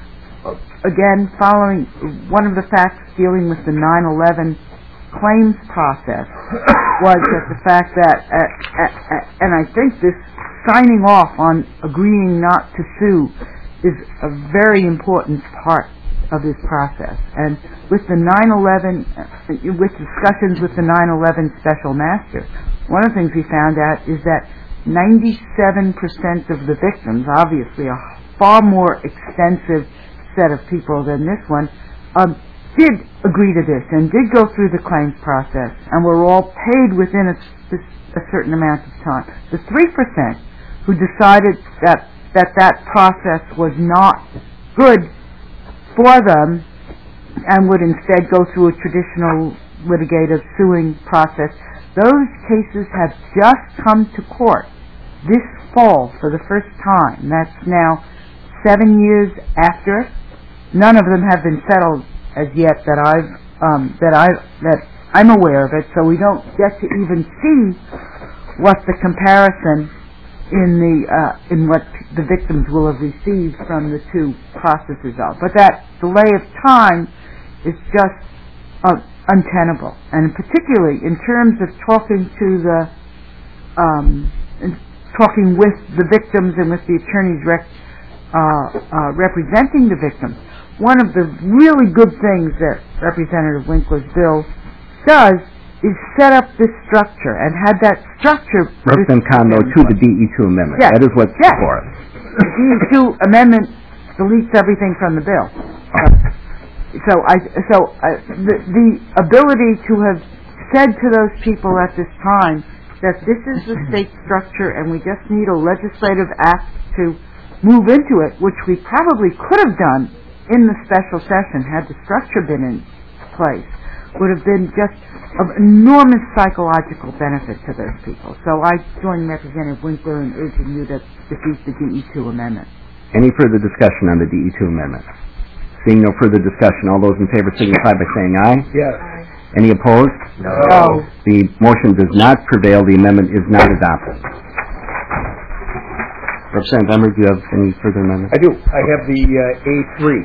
Again, following one of the facts dealing with the nine eleven claims process was that the fact that, uh, uh, uh, and I think this signing off on agreeing not to sue is a very important part of this process. And with the nine eleven, uh, with discussions with the nine eleven special master, one of the things we found out is that ninety-seven percent of the victims, obviously a far more extensive set of people than this one, um, did agree to this and did go through the claims process and were all paid within a, a certain amount of time. The three percent who decided that, that that process was not good for them and would instead go through a traditional litigative suing process, those cases have just come to court this fall for the first time. That's now seven years after. None of them have been settled as yet that I've um, that I that I'm aware of it. So we don't get to even see what the comparison in the uh, in what the victims will have received from the two processes are. But that delay of time is just uh, untenable, and particularly in terms of talking to the um, talking with the victims and with the attorneys rec- uh, uh, representing the victims. One of the really good things that Representative Winkler's bill does is set up this structure, and had that structure... Representative Khan, though, to the D E two amendment. Yes. That is what's yes. before us. The D E two amendment deletes everything from the bill. Uh, so I, so uh, the, the ability to have said to those people at this time that this is the state structure and we just need a legislative act to move into it, which we probably could have done in the special session had the structure been in place, would have been just of enormous psychological benefit to those people. So I join Representative Winkler in urging you to defeat the D E two amendment. Any further discussion on the D E two amendment? Seeing no further discussion, all those in favor signify by saying aye. Yes. Any opposed? No. No. The motion does not prevail. The amendment is not adopted. Representative Emmer, do you have any further amendments? I do. I have the uh, A three.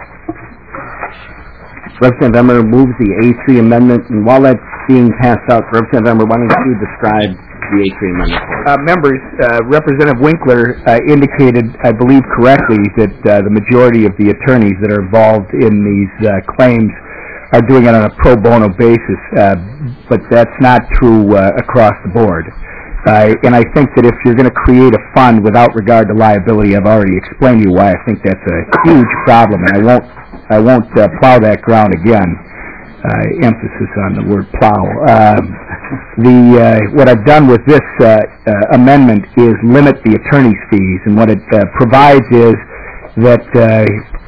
Representative Emmer moves the A three amendment, and while that's being passed out, Representative Emmer, why don't you describe the A three amendment? Uh, members, uh, Representative Winkler uh, indicated, I believe correctly, that uh, the majority of the attorneys that are involved in these uh, claims are doing it on a pro bono basis, uh, but that's not true uh, across the board. Uh, and I think that if you're going to create a fund without regard to liability, I've already explained to you why I think that's a huge problem, and I won't I won't uh, plow that ground again. Uh, emphasis on the word plow. Um, the uh, what I've done with this uh, uh, amendment is limit the attorney's fees, and what it uh, provides is that uh,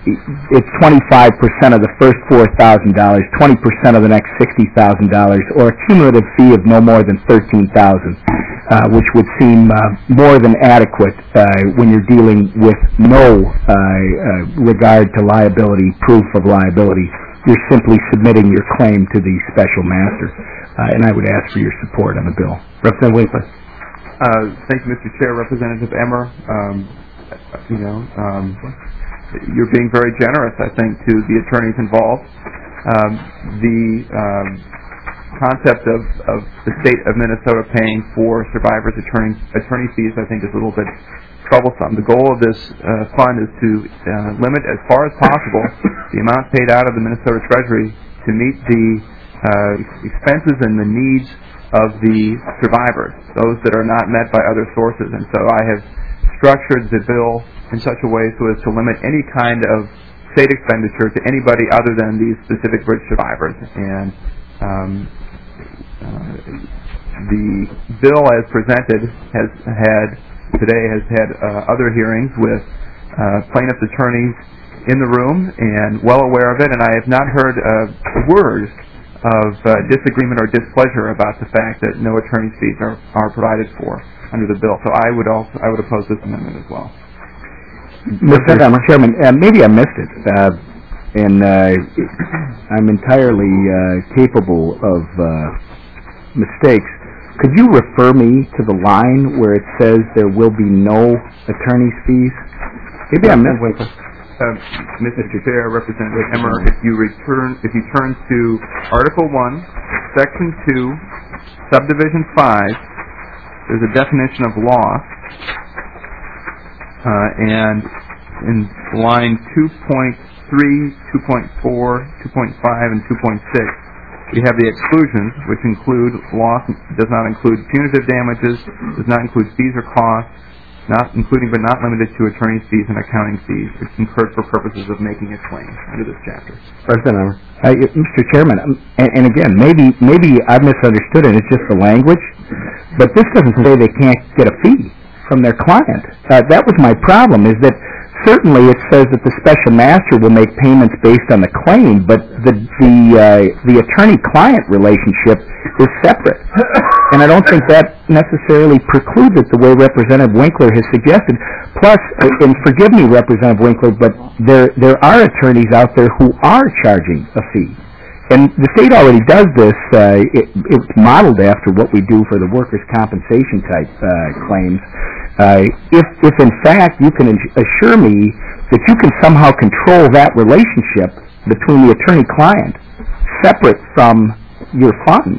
it's twenty-five percent of the first four thousand dollars, twenty percent of the next sixty thousand dollars, or a cumulative fee of no more than thirteen thousand dollars, uh, which would seem uh, more than adequate uh, when you're dealing with no uh, uh, regard to liability, proof of liability. You're simply submitting your claim to the special master, uh, and I would ask for your support on the bill. Representative Winkler. Uh, thank you, Mister Chair. Representative Emmer, um, you know, um, you're being very generous, I think, to the attorneys involved. Um, the um, concept of, of the state of Minnesota paying for survivors' attorney, attorney fees, I think, is a little bit troublesome. The goal of this uh, fund is to uh, limit as far as possible the amount paid out of the Minnesota Treasury to meet the uh, expenses and the needs of the survivors, those that are not met by other sources. And so I have structured the bill in such a way so as to limit any kind of state expenditure to anybody other than these specific bridge survivors. And um, uh, the bill as presented has had today has had uh, other hearings with uh, plaintiffs' attorneys in the room and well aware of it, and I have not heard a word of uh, disagreement or displeasure about the fact that no attorney's fees are, are provided for under the bill. So I would also I would oppose this amendment as well. Mister Chairman, uh, maybe I missed it, uh, and uh, I'm entirely uh, capable of uh, mistakes. Could you refer me to the line where it says there will be no attorney's fees? Maybe I missed it. Uh, Mister Chair, Representative Emmer, if you return, if you turn to Article One, Section Two, Subdivision Five, there's a definition of loss, uh, and in line two point three, two point four, two point five, and two point six, we have the exclusions, which include loss, does not include punitive damages, does not include fees or costs, not including but not limited to attorney's fees and accounting fees, which incurred for purposes of making a claim under this chapter. President, uh, Mister Chairman, um, and, and again, maybe maybe I've misunderstood it. It's just the language, but this doesn't say they can't get a fee from their client. Uh, that was my problem. Is that certainly it says that the special master will make payments based on the claim, but the the uh, the attorney-client relationship is separate, and I don't think that necessarily precludes it the way Representative Winkler has suggested. Plus, and forgive me, Representative Winkler, but there there are attorneys out there who are charging a fee, and the state already does this. Uh, it, it's modeled after what we do for the workers' compensation type uh, claims. Uh, if, if in fact you can assure me that you can somehow control that relationship between the attorney-client separate from your fund,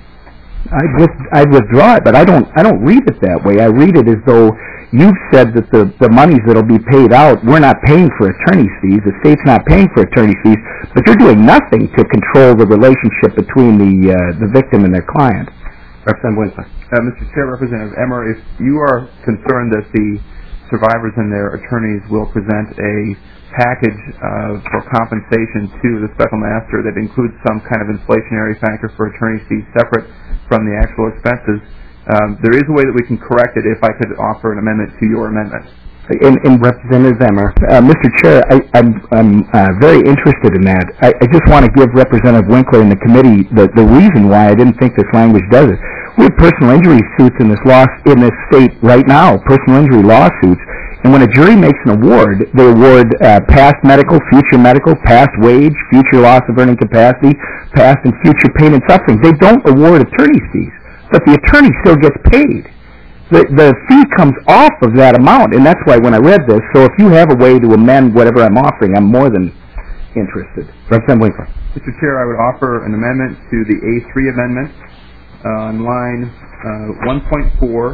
I'd, with, I'd withdraw it. But I don't. I don't read it that way. I read it as though you've said that the the monies that'll be paid out, we're not paying for attorney's fees. The state's not paying for attorney's fees, but you're doing nothing to control the relationship between the uh, the victim and their client. Representative Winston. Uh, Mister Chair, Representative Emmer, if you are concerned that the survivors and their attorneys will present a package uh, for compensation to the special master that includes some kind of inflationary factor for attorney fees separate from the actual expenses, um, there is a way that we can correct it if I could offer an amendment to your amendment. In, in Representative Emmer, uh, Mister Chair, I, I'm, I'm uh, very interested in that. I, I just want to give Representative Winkler and the committee the, the reason why I didn't think this language does it. We have personal injury suits in this law in this state right now, personal injury lawsuits, and when a jury makes an award, they award uh, past medical, future medical, past wage, future loss of earning capacity, past and future pain and suffering. They don't award attorney's fees, but the attorney still gets paid. The, the fee comes off of that amount, and that's why when I read this, so if you have a way to amend whatever I'm offering, I'm more than interested. Representative Winkler. Mister Chair, I would offer an amendment to the A three amendment uh, on line uh, one point four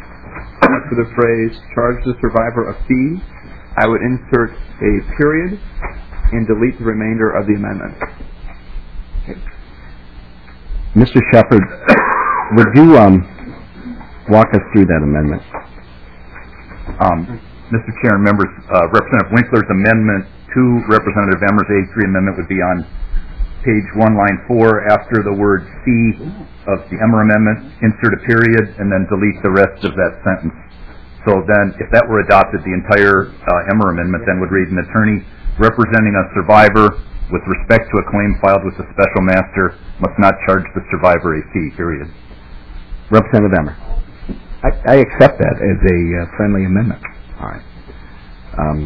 for the phrase, charge the survivor a fee. I would insert a period and delete the remainder of the amendment. Okay. Mister Shepard, would you um, walk us through that amendment? Um, Mister Chair and members, uh, Representative Winkler's amendment to Representative Emmer's A three amendment would be on page one, line four, after the word fee of the Emmer amendment, insert a period, and then delete the rest of that sentence. So then, if that were adopted, the entire uh, Emmer amendment then would read, an attorney representing a survivor with respect to a claim filed with the special master must not charge the survivor a fee, period. Representative Emmer. I, I accept that as a uh, friendly amendment. All right. Um,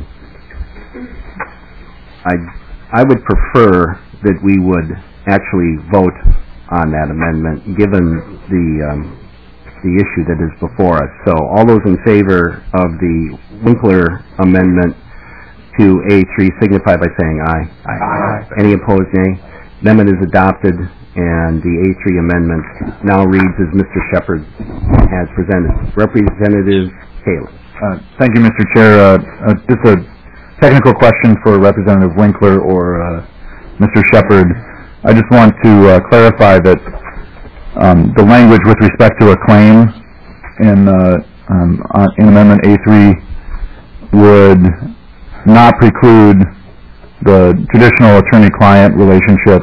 I I would prefer that we would actually vote on that amendment, given the um, the issue that is before us. So, all those in favor of the Winkler amendment to A three signify by saying aye. Aye. Aye. Any opposed, nay. Amendment is adopted, and the A three amendment now reads as Mister Shepard has presented. Representative Kaler. Uh, thank you, Mister Chair. Uh, uh, just a technical question for Representative Winkler or uh, Mister Shepard. I just want to uh, clarify that um, the language with respect to a claim in, uh, um, uh, in Amendment A three would not preclude the traditional attorney-client relationship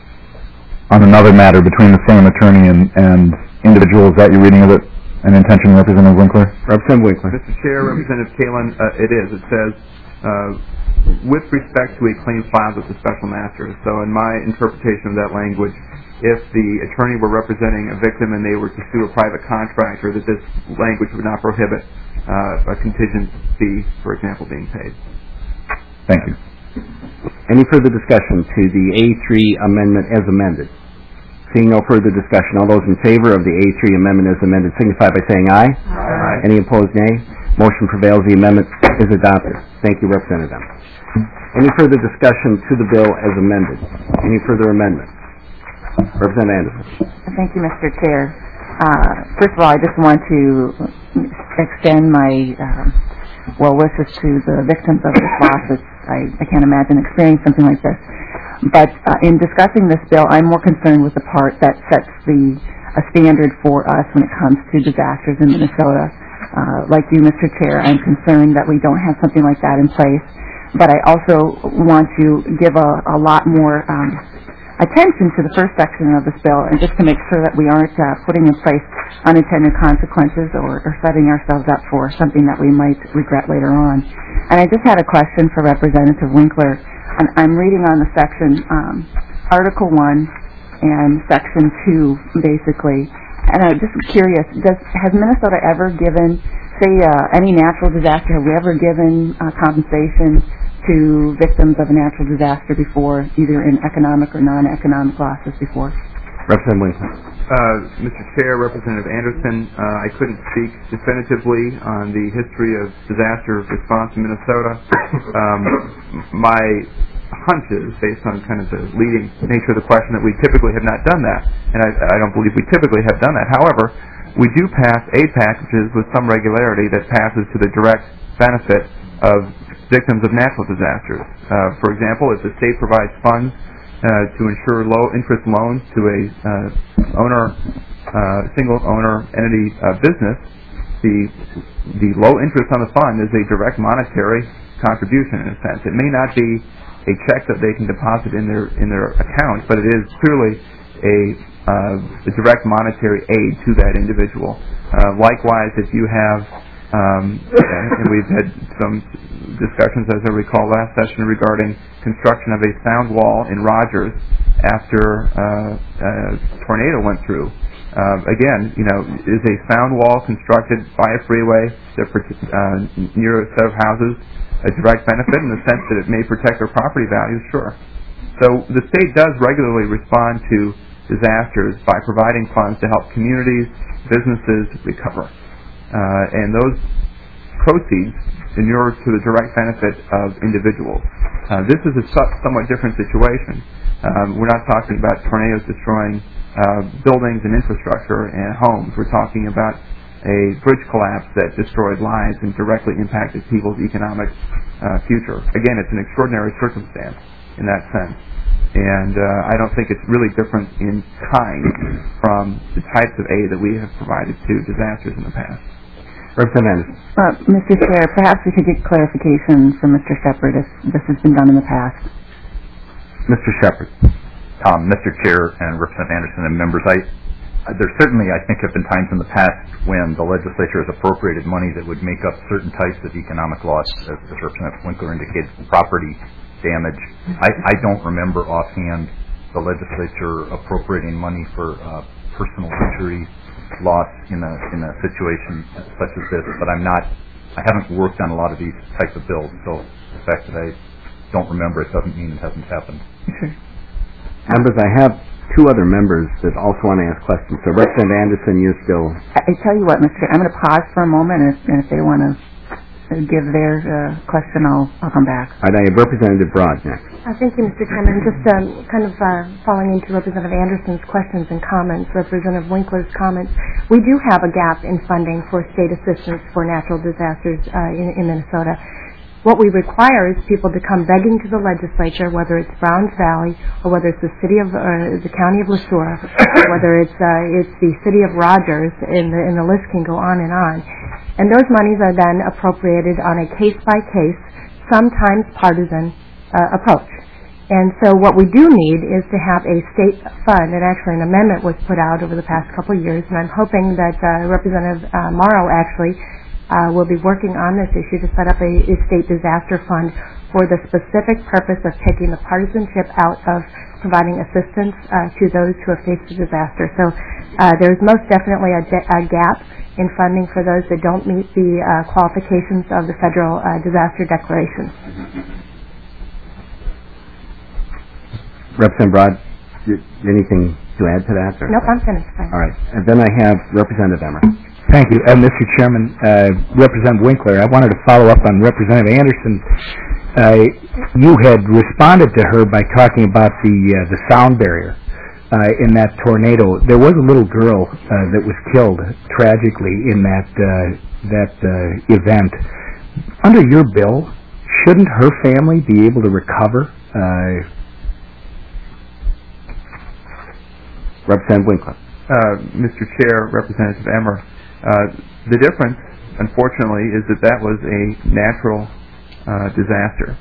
on another matter between the same attorney and, and individual. Is that your reading of it? An intention, Representative Winkler? Representative Winkler. Mister Chair, Representative Kalin, uh, it is. It says, uh, with respect to a claim filed with the special master. So in my interpretation of that language, if the attorney were representing a victim and they were to sue a private contractor, that this language would not prohibit uh, a contingent fee, for example, being paid. Thank you. Any further discussion to the A three amendment as amended? Seeing no further discussion, all those in favor of the A three amendment as amended signify by saying aye. Aye. Any opposed, nay. Motion prevails. The amendment is adopted. Thank you, Representative. Any further discussion to the bill as amended? Any further amendments? Representative Anderson. Thank you, Mister Chair. Uh, first of all, I just want to extend my uh, well wishes to the victims of this loss. It's, I, I can't imagine experiencing something like this. But uh, in discussing this bill, I'm more concerned with the part that sets the a standard for us when it comes to disasters in Minnesota. Uh, like you, Mister Chair, I'm concerned that we don't have something like that in place. But I also want to give a, a lot more um, attention to the first section of this bill, and just to make sure that we aren't uh, putting in place unintended consequences or, or setting ourselves up for something that we might regret later on. And I just had a question for Representative Winkler. And I'm reading on the section, um, Article one and Section two, basically. And I'm just curious, does, has Minnesota ever given, say, uh, any natural disaster, have we ever given uh, compensation to victims of a natural disaster before, either in economic or non-economic losses before? Representative Winkler. Uh, Mister Chair, Representative Anderson, uh, I couldn't speak definitively on the history of disaster response in Minnesota. Um, my hunch is, based on kind of the leading nature of the question, that we typically have not done that, and I, I don't believe we typically have done that. However, we do pass aid packages with some regularity that passes to the direct benefit of victims of natural disasters. Uh, for example, if the state provides funds Uh, to ensure low-interest loans to a uh, owner, uh, single-owner entity uh, business, the the low interest on the fund is a direct monetary contribution in a sense. It may not be a check that they can deposit in their in their account, but it is clearly a, uh, a direct monetary aid to that individual. Uh, likewise, if you have Um, and we've had some discussions, as I recall, last session regarding construction of a sound wall in Rogers after uh, a tornado went through. Uh, again, you know, is a sound wall constructed by a freeway that uh, near a set of houses a direct benefit in the sense that it may protect their property values? Sure. So the state does regularly respond to disasters by providing funds to help communities, businesses recover. Uh, and those proceeds inure to the direct benefit of individuals. Uh, this is a su- somewhat different situation. Um, we're not talking about tornadoes destroying uh, buildings and infrastructure and homes. We're talking about a bridge collapse that destroyed lives and directly impacted people's economic uh, future. Again, it's an extraordinary circumstance in that sense. And uh, I don't think it's really different in kind from the types of aid that we have provided to disasters in the past. Representative. Uh, Mister Chair, perhaps we could get clarification from Mister Shepard if this has been done in the past. Mister Shepard. Um, Mister Chair and Representative Anderson and members, I Uh, there certainly, I think, have been times in the past when the legislature has appropriated money that would make up certain types of economic loss, as, as Representative Winkler indicated, property damage. I, I don't remember offhand the legislature appropriating money for uh, personal injury loss in a in a situation such as this, but I'm not. I haven't worked on a lot of these types of bills, so the fact that I don't remember it doesn't mean it hasn't happened. Members, I have two other members that also want to ask questions. So, Representative Anderson, you're still... I, I tell you what, Mister Chair, I'm going to pause for a moment, and if, and if they want to give their uh, question, I'll, I'll come back. All right, I have Representative Broad next. Uh, thank you, Mister Chairman. Just um, kind of uh, following into Representative Anderson's questions and comments, Representative Winkler's comments, we do have a gap in funding for state assistance for natural disasters uh, in, in Minnesota. What we require is people to come begging to the legislature, whether it's Browns Valley or whether it's the city of uh, the county of LeSueur, or whether it's uh, it's the city of Rogers, and the, and the list can go on and on. And those monies are then appropriated on a case-by-case, sometimes partisan uh, approach. And so what we do need is to have a state fund, and actually an amendment was put out over the past couple of years, and I'm hoping that uh, Representative uh, Morrow actually Uh, will be working on this issue to set up a, a state disaster fund for the specific purpose of taking the partisanship out of providing assistance uh, to those who have faced a disaster. So uh, there's most definitely a, de- a gap in funding for those that don't meet the uh, qualifications of the federal uh, disaster declaration. Representative Broad, anything to add to that? Or? Nope, I'm finished. Thanks. All right. And then I have Representative Emmer. Thank you. Uh, Mister Chairman, uh, Representative Winkler, I wanted to follow up on Representative Anderson. Uh, you had responded to her by talking about the uh, the sound barrier uh, in that tornado. There was a little girl uh, that was killed tragically in that uh, that uh, event. Under your bill, shouldn't her family be able to recover? Uh, Representative Winkler. Uh, Mister Chair, Representative Emmer, Uh, the difference, unfortunately, is that that was a natural uh, disaster,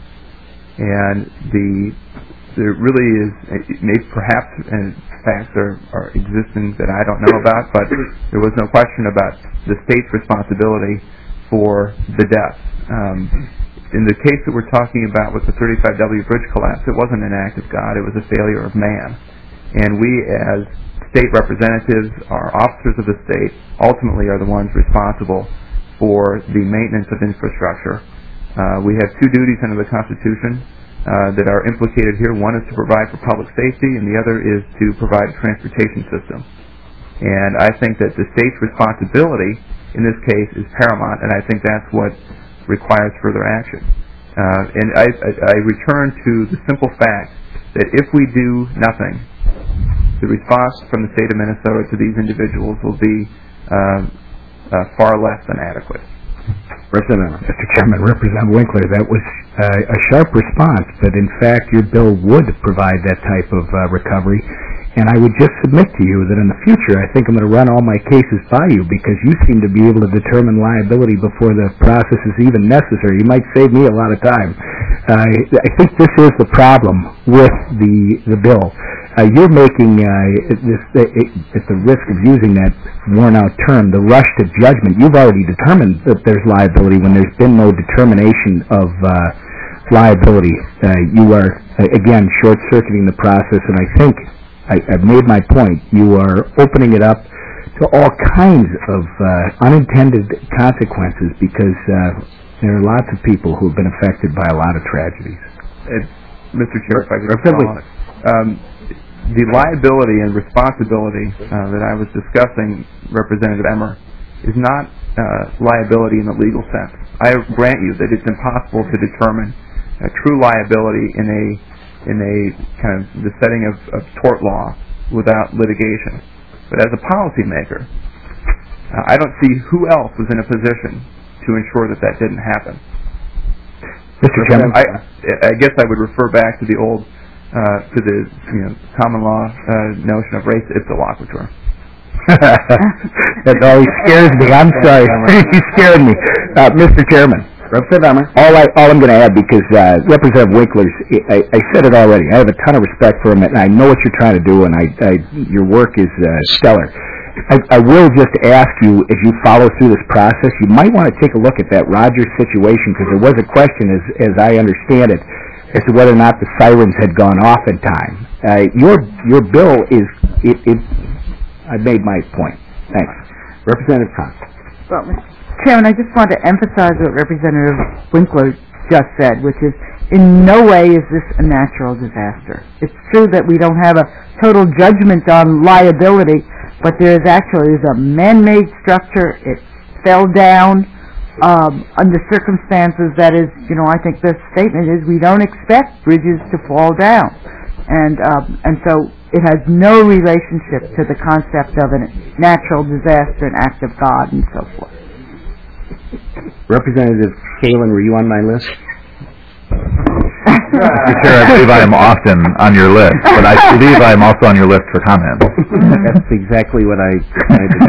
and the there really is, maybe perhaps, and facts are, are existing that I don't know about, but there was no question about the state's responsibility for the death. Um, in the case that we're talking about with the thirty-five W bridge collapse, it wasn't an act of God; it was a failure of man, and we as state representatives, our officers of the state, ultimately are the ones responsible for the maintenance of infrastructure. Uh, we have two duties under the Constitution uh, that are implicated here. One is to provide for public safety, and the other is to provide a transportation system. And I think that the state's responsibility in this case is paramount, and I think that's what requires further action. Uh, and I, I, I return to the simple fact that if we do nothing, the response from the state of Minnesota to these individuals will be uh, uh, far less than adequate. Representative, Mister Chairman, Representative Winkler, that was uh, a sharp response, but in fact your bill would provide that type of uh, recovery. And I would just submit to you that in the future I think I'm going to run all my cases by you because you seem to be able to determine liability before the process is even necessary. You might save me a lot of time. Uh, I think this is the problem with the, the bill. Uh, you're making, uh, this, uh, at the risk of using that worn-out term, the rush to judgment. You've already determined that there's liability when there's been no determination of uh, liability. Uh, you are, uh, again, short-circuiting the process, and I think I, I've made my point. You are opening it up to all kinds of uh, unintended consequences because uh, there are lots of people who have been affected by a lot of tragedies. Uh, Mister Chair, if I could follow on. Um, the liability and responsibility uh, that I was discussing, Representative Emmer, is not uh, liability in the legal sense. I grant you that it's impossible to determine a true liability in a in a kind of the setting of, of tort law without litigation. But as a policymaker, uh, I don't see who else was in a position to ensure that that didn't happen. Mister Chairman, I, I guess I would refer back to the old, uh, to the you know common law uh, notion of res ipsa loquitur. That always scares me. I'm sorry, you scared me, uh, Mister Chairman. Representative Emmer. All, I, all I'm going to add, because uh, Representative Winkler's, I, I said it already, I have a ton of respect for him, and I know what you're trying to do, and I, I, your work is uh, stellar. I, I will just ask you, as you follow through this process, you might want to take a look at that Rogers situation, because there was a question, as, as I understand it, as to whether or not the sirens had gone off in time. Uh, your your bill is, it, it, I made my point. Thanks. Representative Kahn. Well, Mister Chairman, I just want to emphasize what Representative Winkler just said, which is, in no way is this a natural disaster. It's true that we don't have a total judgment on liability, but there is actually is a man-made structure. It fell down um, under circumstances that is, you know, I think the statement is we don't expect bridges to fall down. And, um, and so it has no relationship to the concept of a natural disaster, an act of God, and so forth. Representative Kalin, were you on my list? Mister Chair, I believe I am often on your list, but I believe I am also on your list for comment. That's exactly what I decided.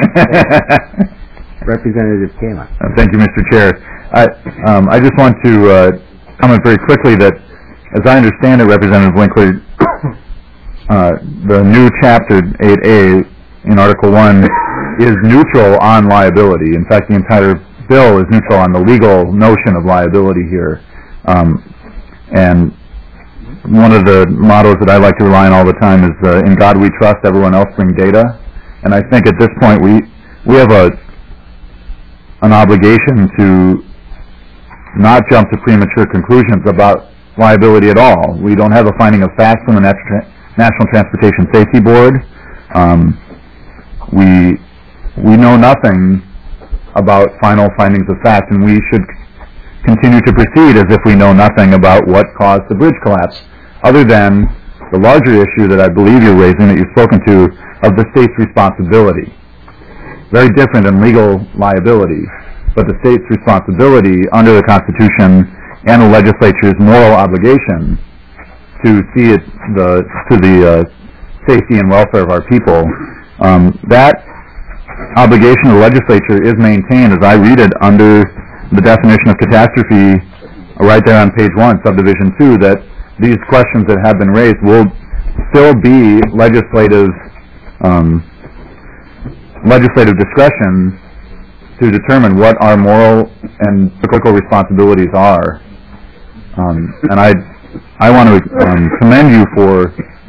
Representative Kalin. Uh, thank you, Mister Chair. I, um, I just want to uh, comment very quickly that, as I understand it, Representative Winkler, uh, the new Chapter eight A in Article one is neutral on liability. In fact, the entire bill is neutral on the legal notion of liability here. Um, and one of the mottos that I like to rely on all the time is, uh, in God we trust, everyone else bring data. And I think at this point we we have a an obligation to not jump to premature conclusions about liability at all. We don't have a finding of fact from the National Transportation Safety Board. Um, we we know nothing about final findings of fact, and we should continue to proceed as if we know nothing about what caused the bridge collapse, other than the larger issue that I believe you're raising, that you've spoken to, of the state's responsibility. Very different than legal liability, but the state's responsibility under the Constitution and the legislature's moral obligation to see it the to the uh, safety and welfare of our people. Um, that obligation of the legislature is maintained, as I read it, under the definition of catastrophe, right there on page one, subdivision two, that these questions that have been raised will still be legislative um, legislative discretion to determine what our moral and political responsibilities are. Um, and I I want to um, commend you for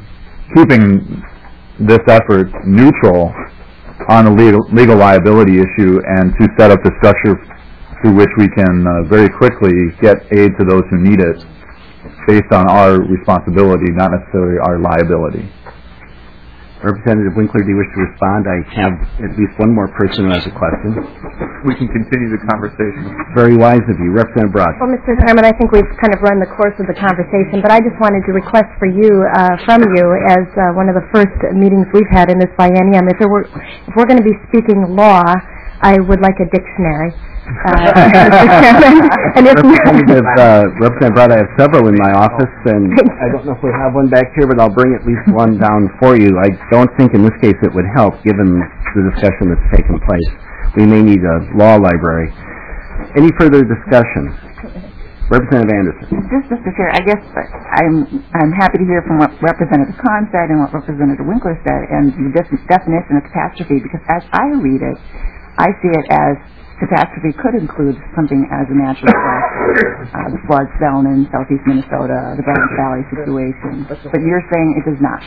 keeping this effort neutral on the legal, legal liability issue, and to set up the structure through which we can uh, very quickly get aid to those who need it based on our responsibility, not necessarily our liability. Representative Winkler, do you wish to respond? I have at least one more person who has a question. We can continue the conversation. Very wise of you. Representative Broad. Well, Mister Chairman, I think we've kind of run the course of the conversation, but I just wanted to request for you, uh, from you, as uh, one of the first meetings we've had in this biennium, if, there were, if we're going to be speaking law, I would like a dictionary. Uh, Mister Chairman, and if Representative, uh, Representative Broad, I have several in my office, and I don't know if we have one back here, but I'll bring at least one down for you. I don't think in this case it would help, given the discussion that's taken place. We may need a law library. Any further discussion? Representative Anderson. Just, Mister Chair, I guess I'm I'm happy to hear from what Representative Kahn said and what Representative Winkler said, and the def- definition of catastrophe, because as I read it, I see it as catastrophe could include something as a natural disaster, uh, the floods down in southeast Minnesota, the Bennett Valley situation. But you're saying it does not.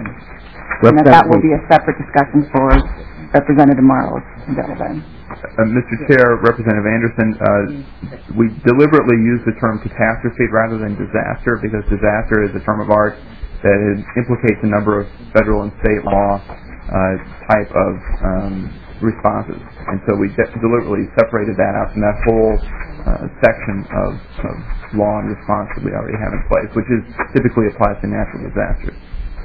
And that that will be a separate discussion for Representative Marlowe's bill then. Uh, Mister Chair, Representative Anderson, uh, we deliberately use the term catastrophe rather than disaster, because disaster is a term of art that is, implicates a number of federal and state law uh, type of um, responses. And so we de- deliberately separated that out from that whole uh, section of, of law and response that we already have in place, which is typically applies to natural disasters.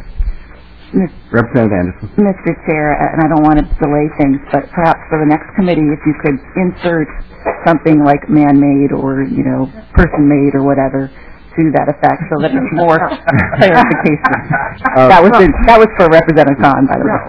Representative Anderson. Mister Chair, and I don't want to delay things, but perhaps for the next committee, if you could insert something like man-made or, you know, person-made or whatever to that effect, so that it's more clarification. Uh, that was in, that was for Representative Kahn, by the way.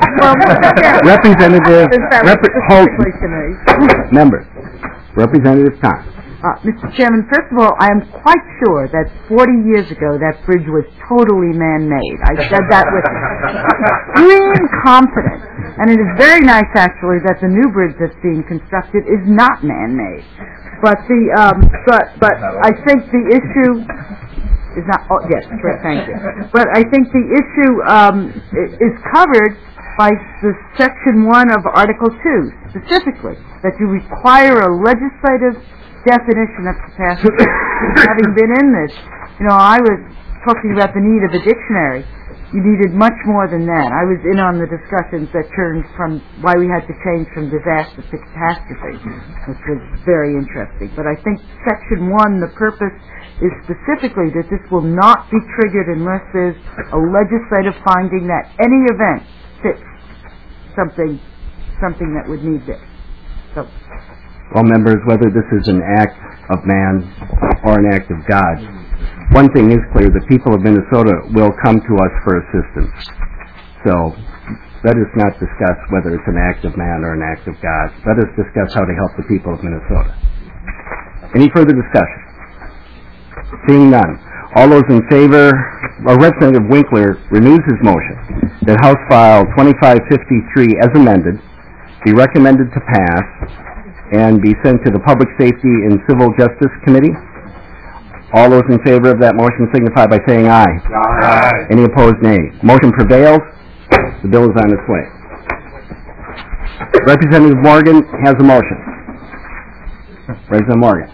Representative, rep- hold, members, Representative Kahn. Uh, Mister Chairman, first of all, I am quite sure that forty years ago that bridge was totally man-made. I said that with extreme confidence. And it is very nice, actually, that the new bridge that's being constructed is not man-made. But the, um, but, but I think the issue is not, oh, yes, right, thank you. But I think the issue um, is covered by the Section one of Article two, specifically, that you require a legislative definition of capacity. Having been in this, you know, I was talking about the need of a dictionary. You needed much more than that. I was in on the discussions that turned from why we had to change from disaster to catastrophe, which was very interesting. But I think Section one, the purpose is specifically that this will not be triggered unless there's a legislative finding that any event fits something, something that would need this. So. Well, members, whether this is an act of man or an act of God, one thing is clear, the people of Minnesota will come to us for assistance. So let us not discuss whether it's an act of man or an act of God. Let us discuss how to help the people of Minnesota. Any further discussion? Seeing none. All those in favor, or Representative Winkler renews his motion that House File twenty-five fifty-three as amended be recommended to pass and be sent to the Public Safety and Civil Justice Committee. All those in favor of that motion signify by saying aye. Aye. Any opposed, nay. Motion prevails. The bill is on its way. Representative Morgan has a motion. Representative Morgan.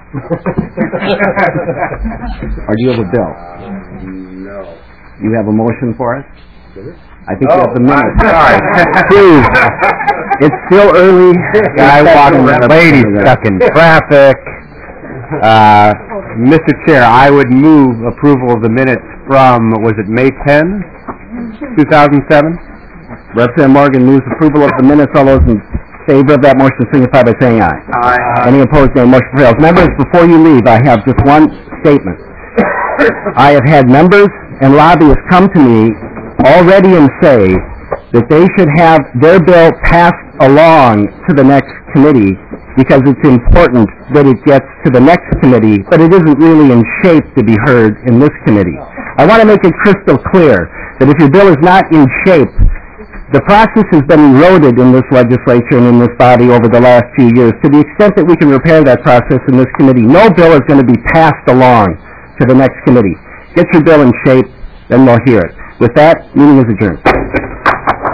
Or do you have a bill? No. You have a motion for us? I think oh, you have the minutes. Sorry. Please. It's still early. Guy walking around, lady stuck in traffic. Uh, Mister Chair, I would move approval of the minutes from, was it May tenth, two thousand seven? Representative Morgan moves approval of the minutes. All those in favor of that motion signify by saying aye. Aye. Any opposed, no. Motion fails. Members, before you leave, I have just one statement. I have had members and lobbyists come to me already and say that they should have their bill passed along to the next committee because it's important that it gets to the next committee, but it isn't really in shape to be heard in this committee. I want to make it crystal clear that if your bill is not in shape, the process has been eroded in this legislature and in this body over the last few years. To the extent that we can repair that process in this committee, no bill is going to be passed along to the next committee. Get your bill in shape, then we'll hear it. With that, meeting is adjourned.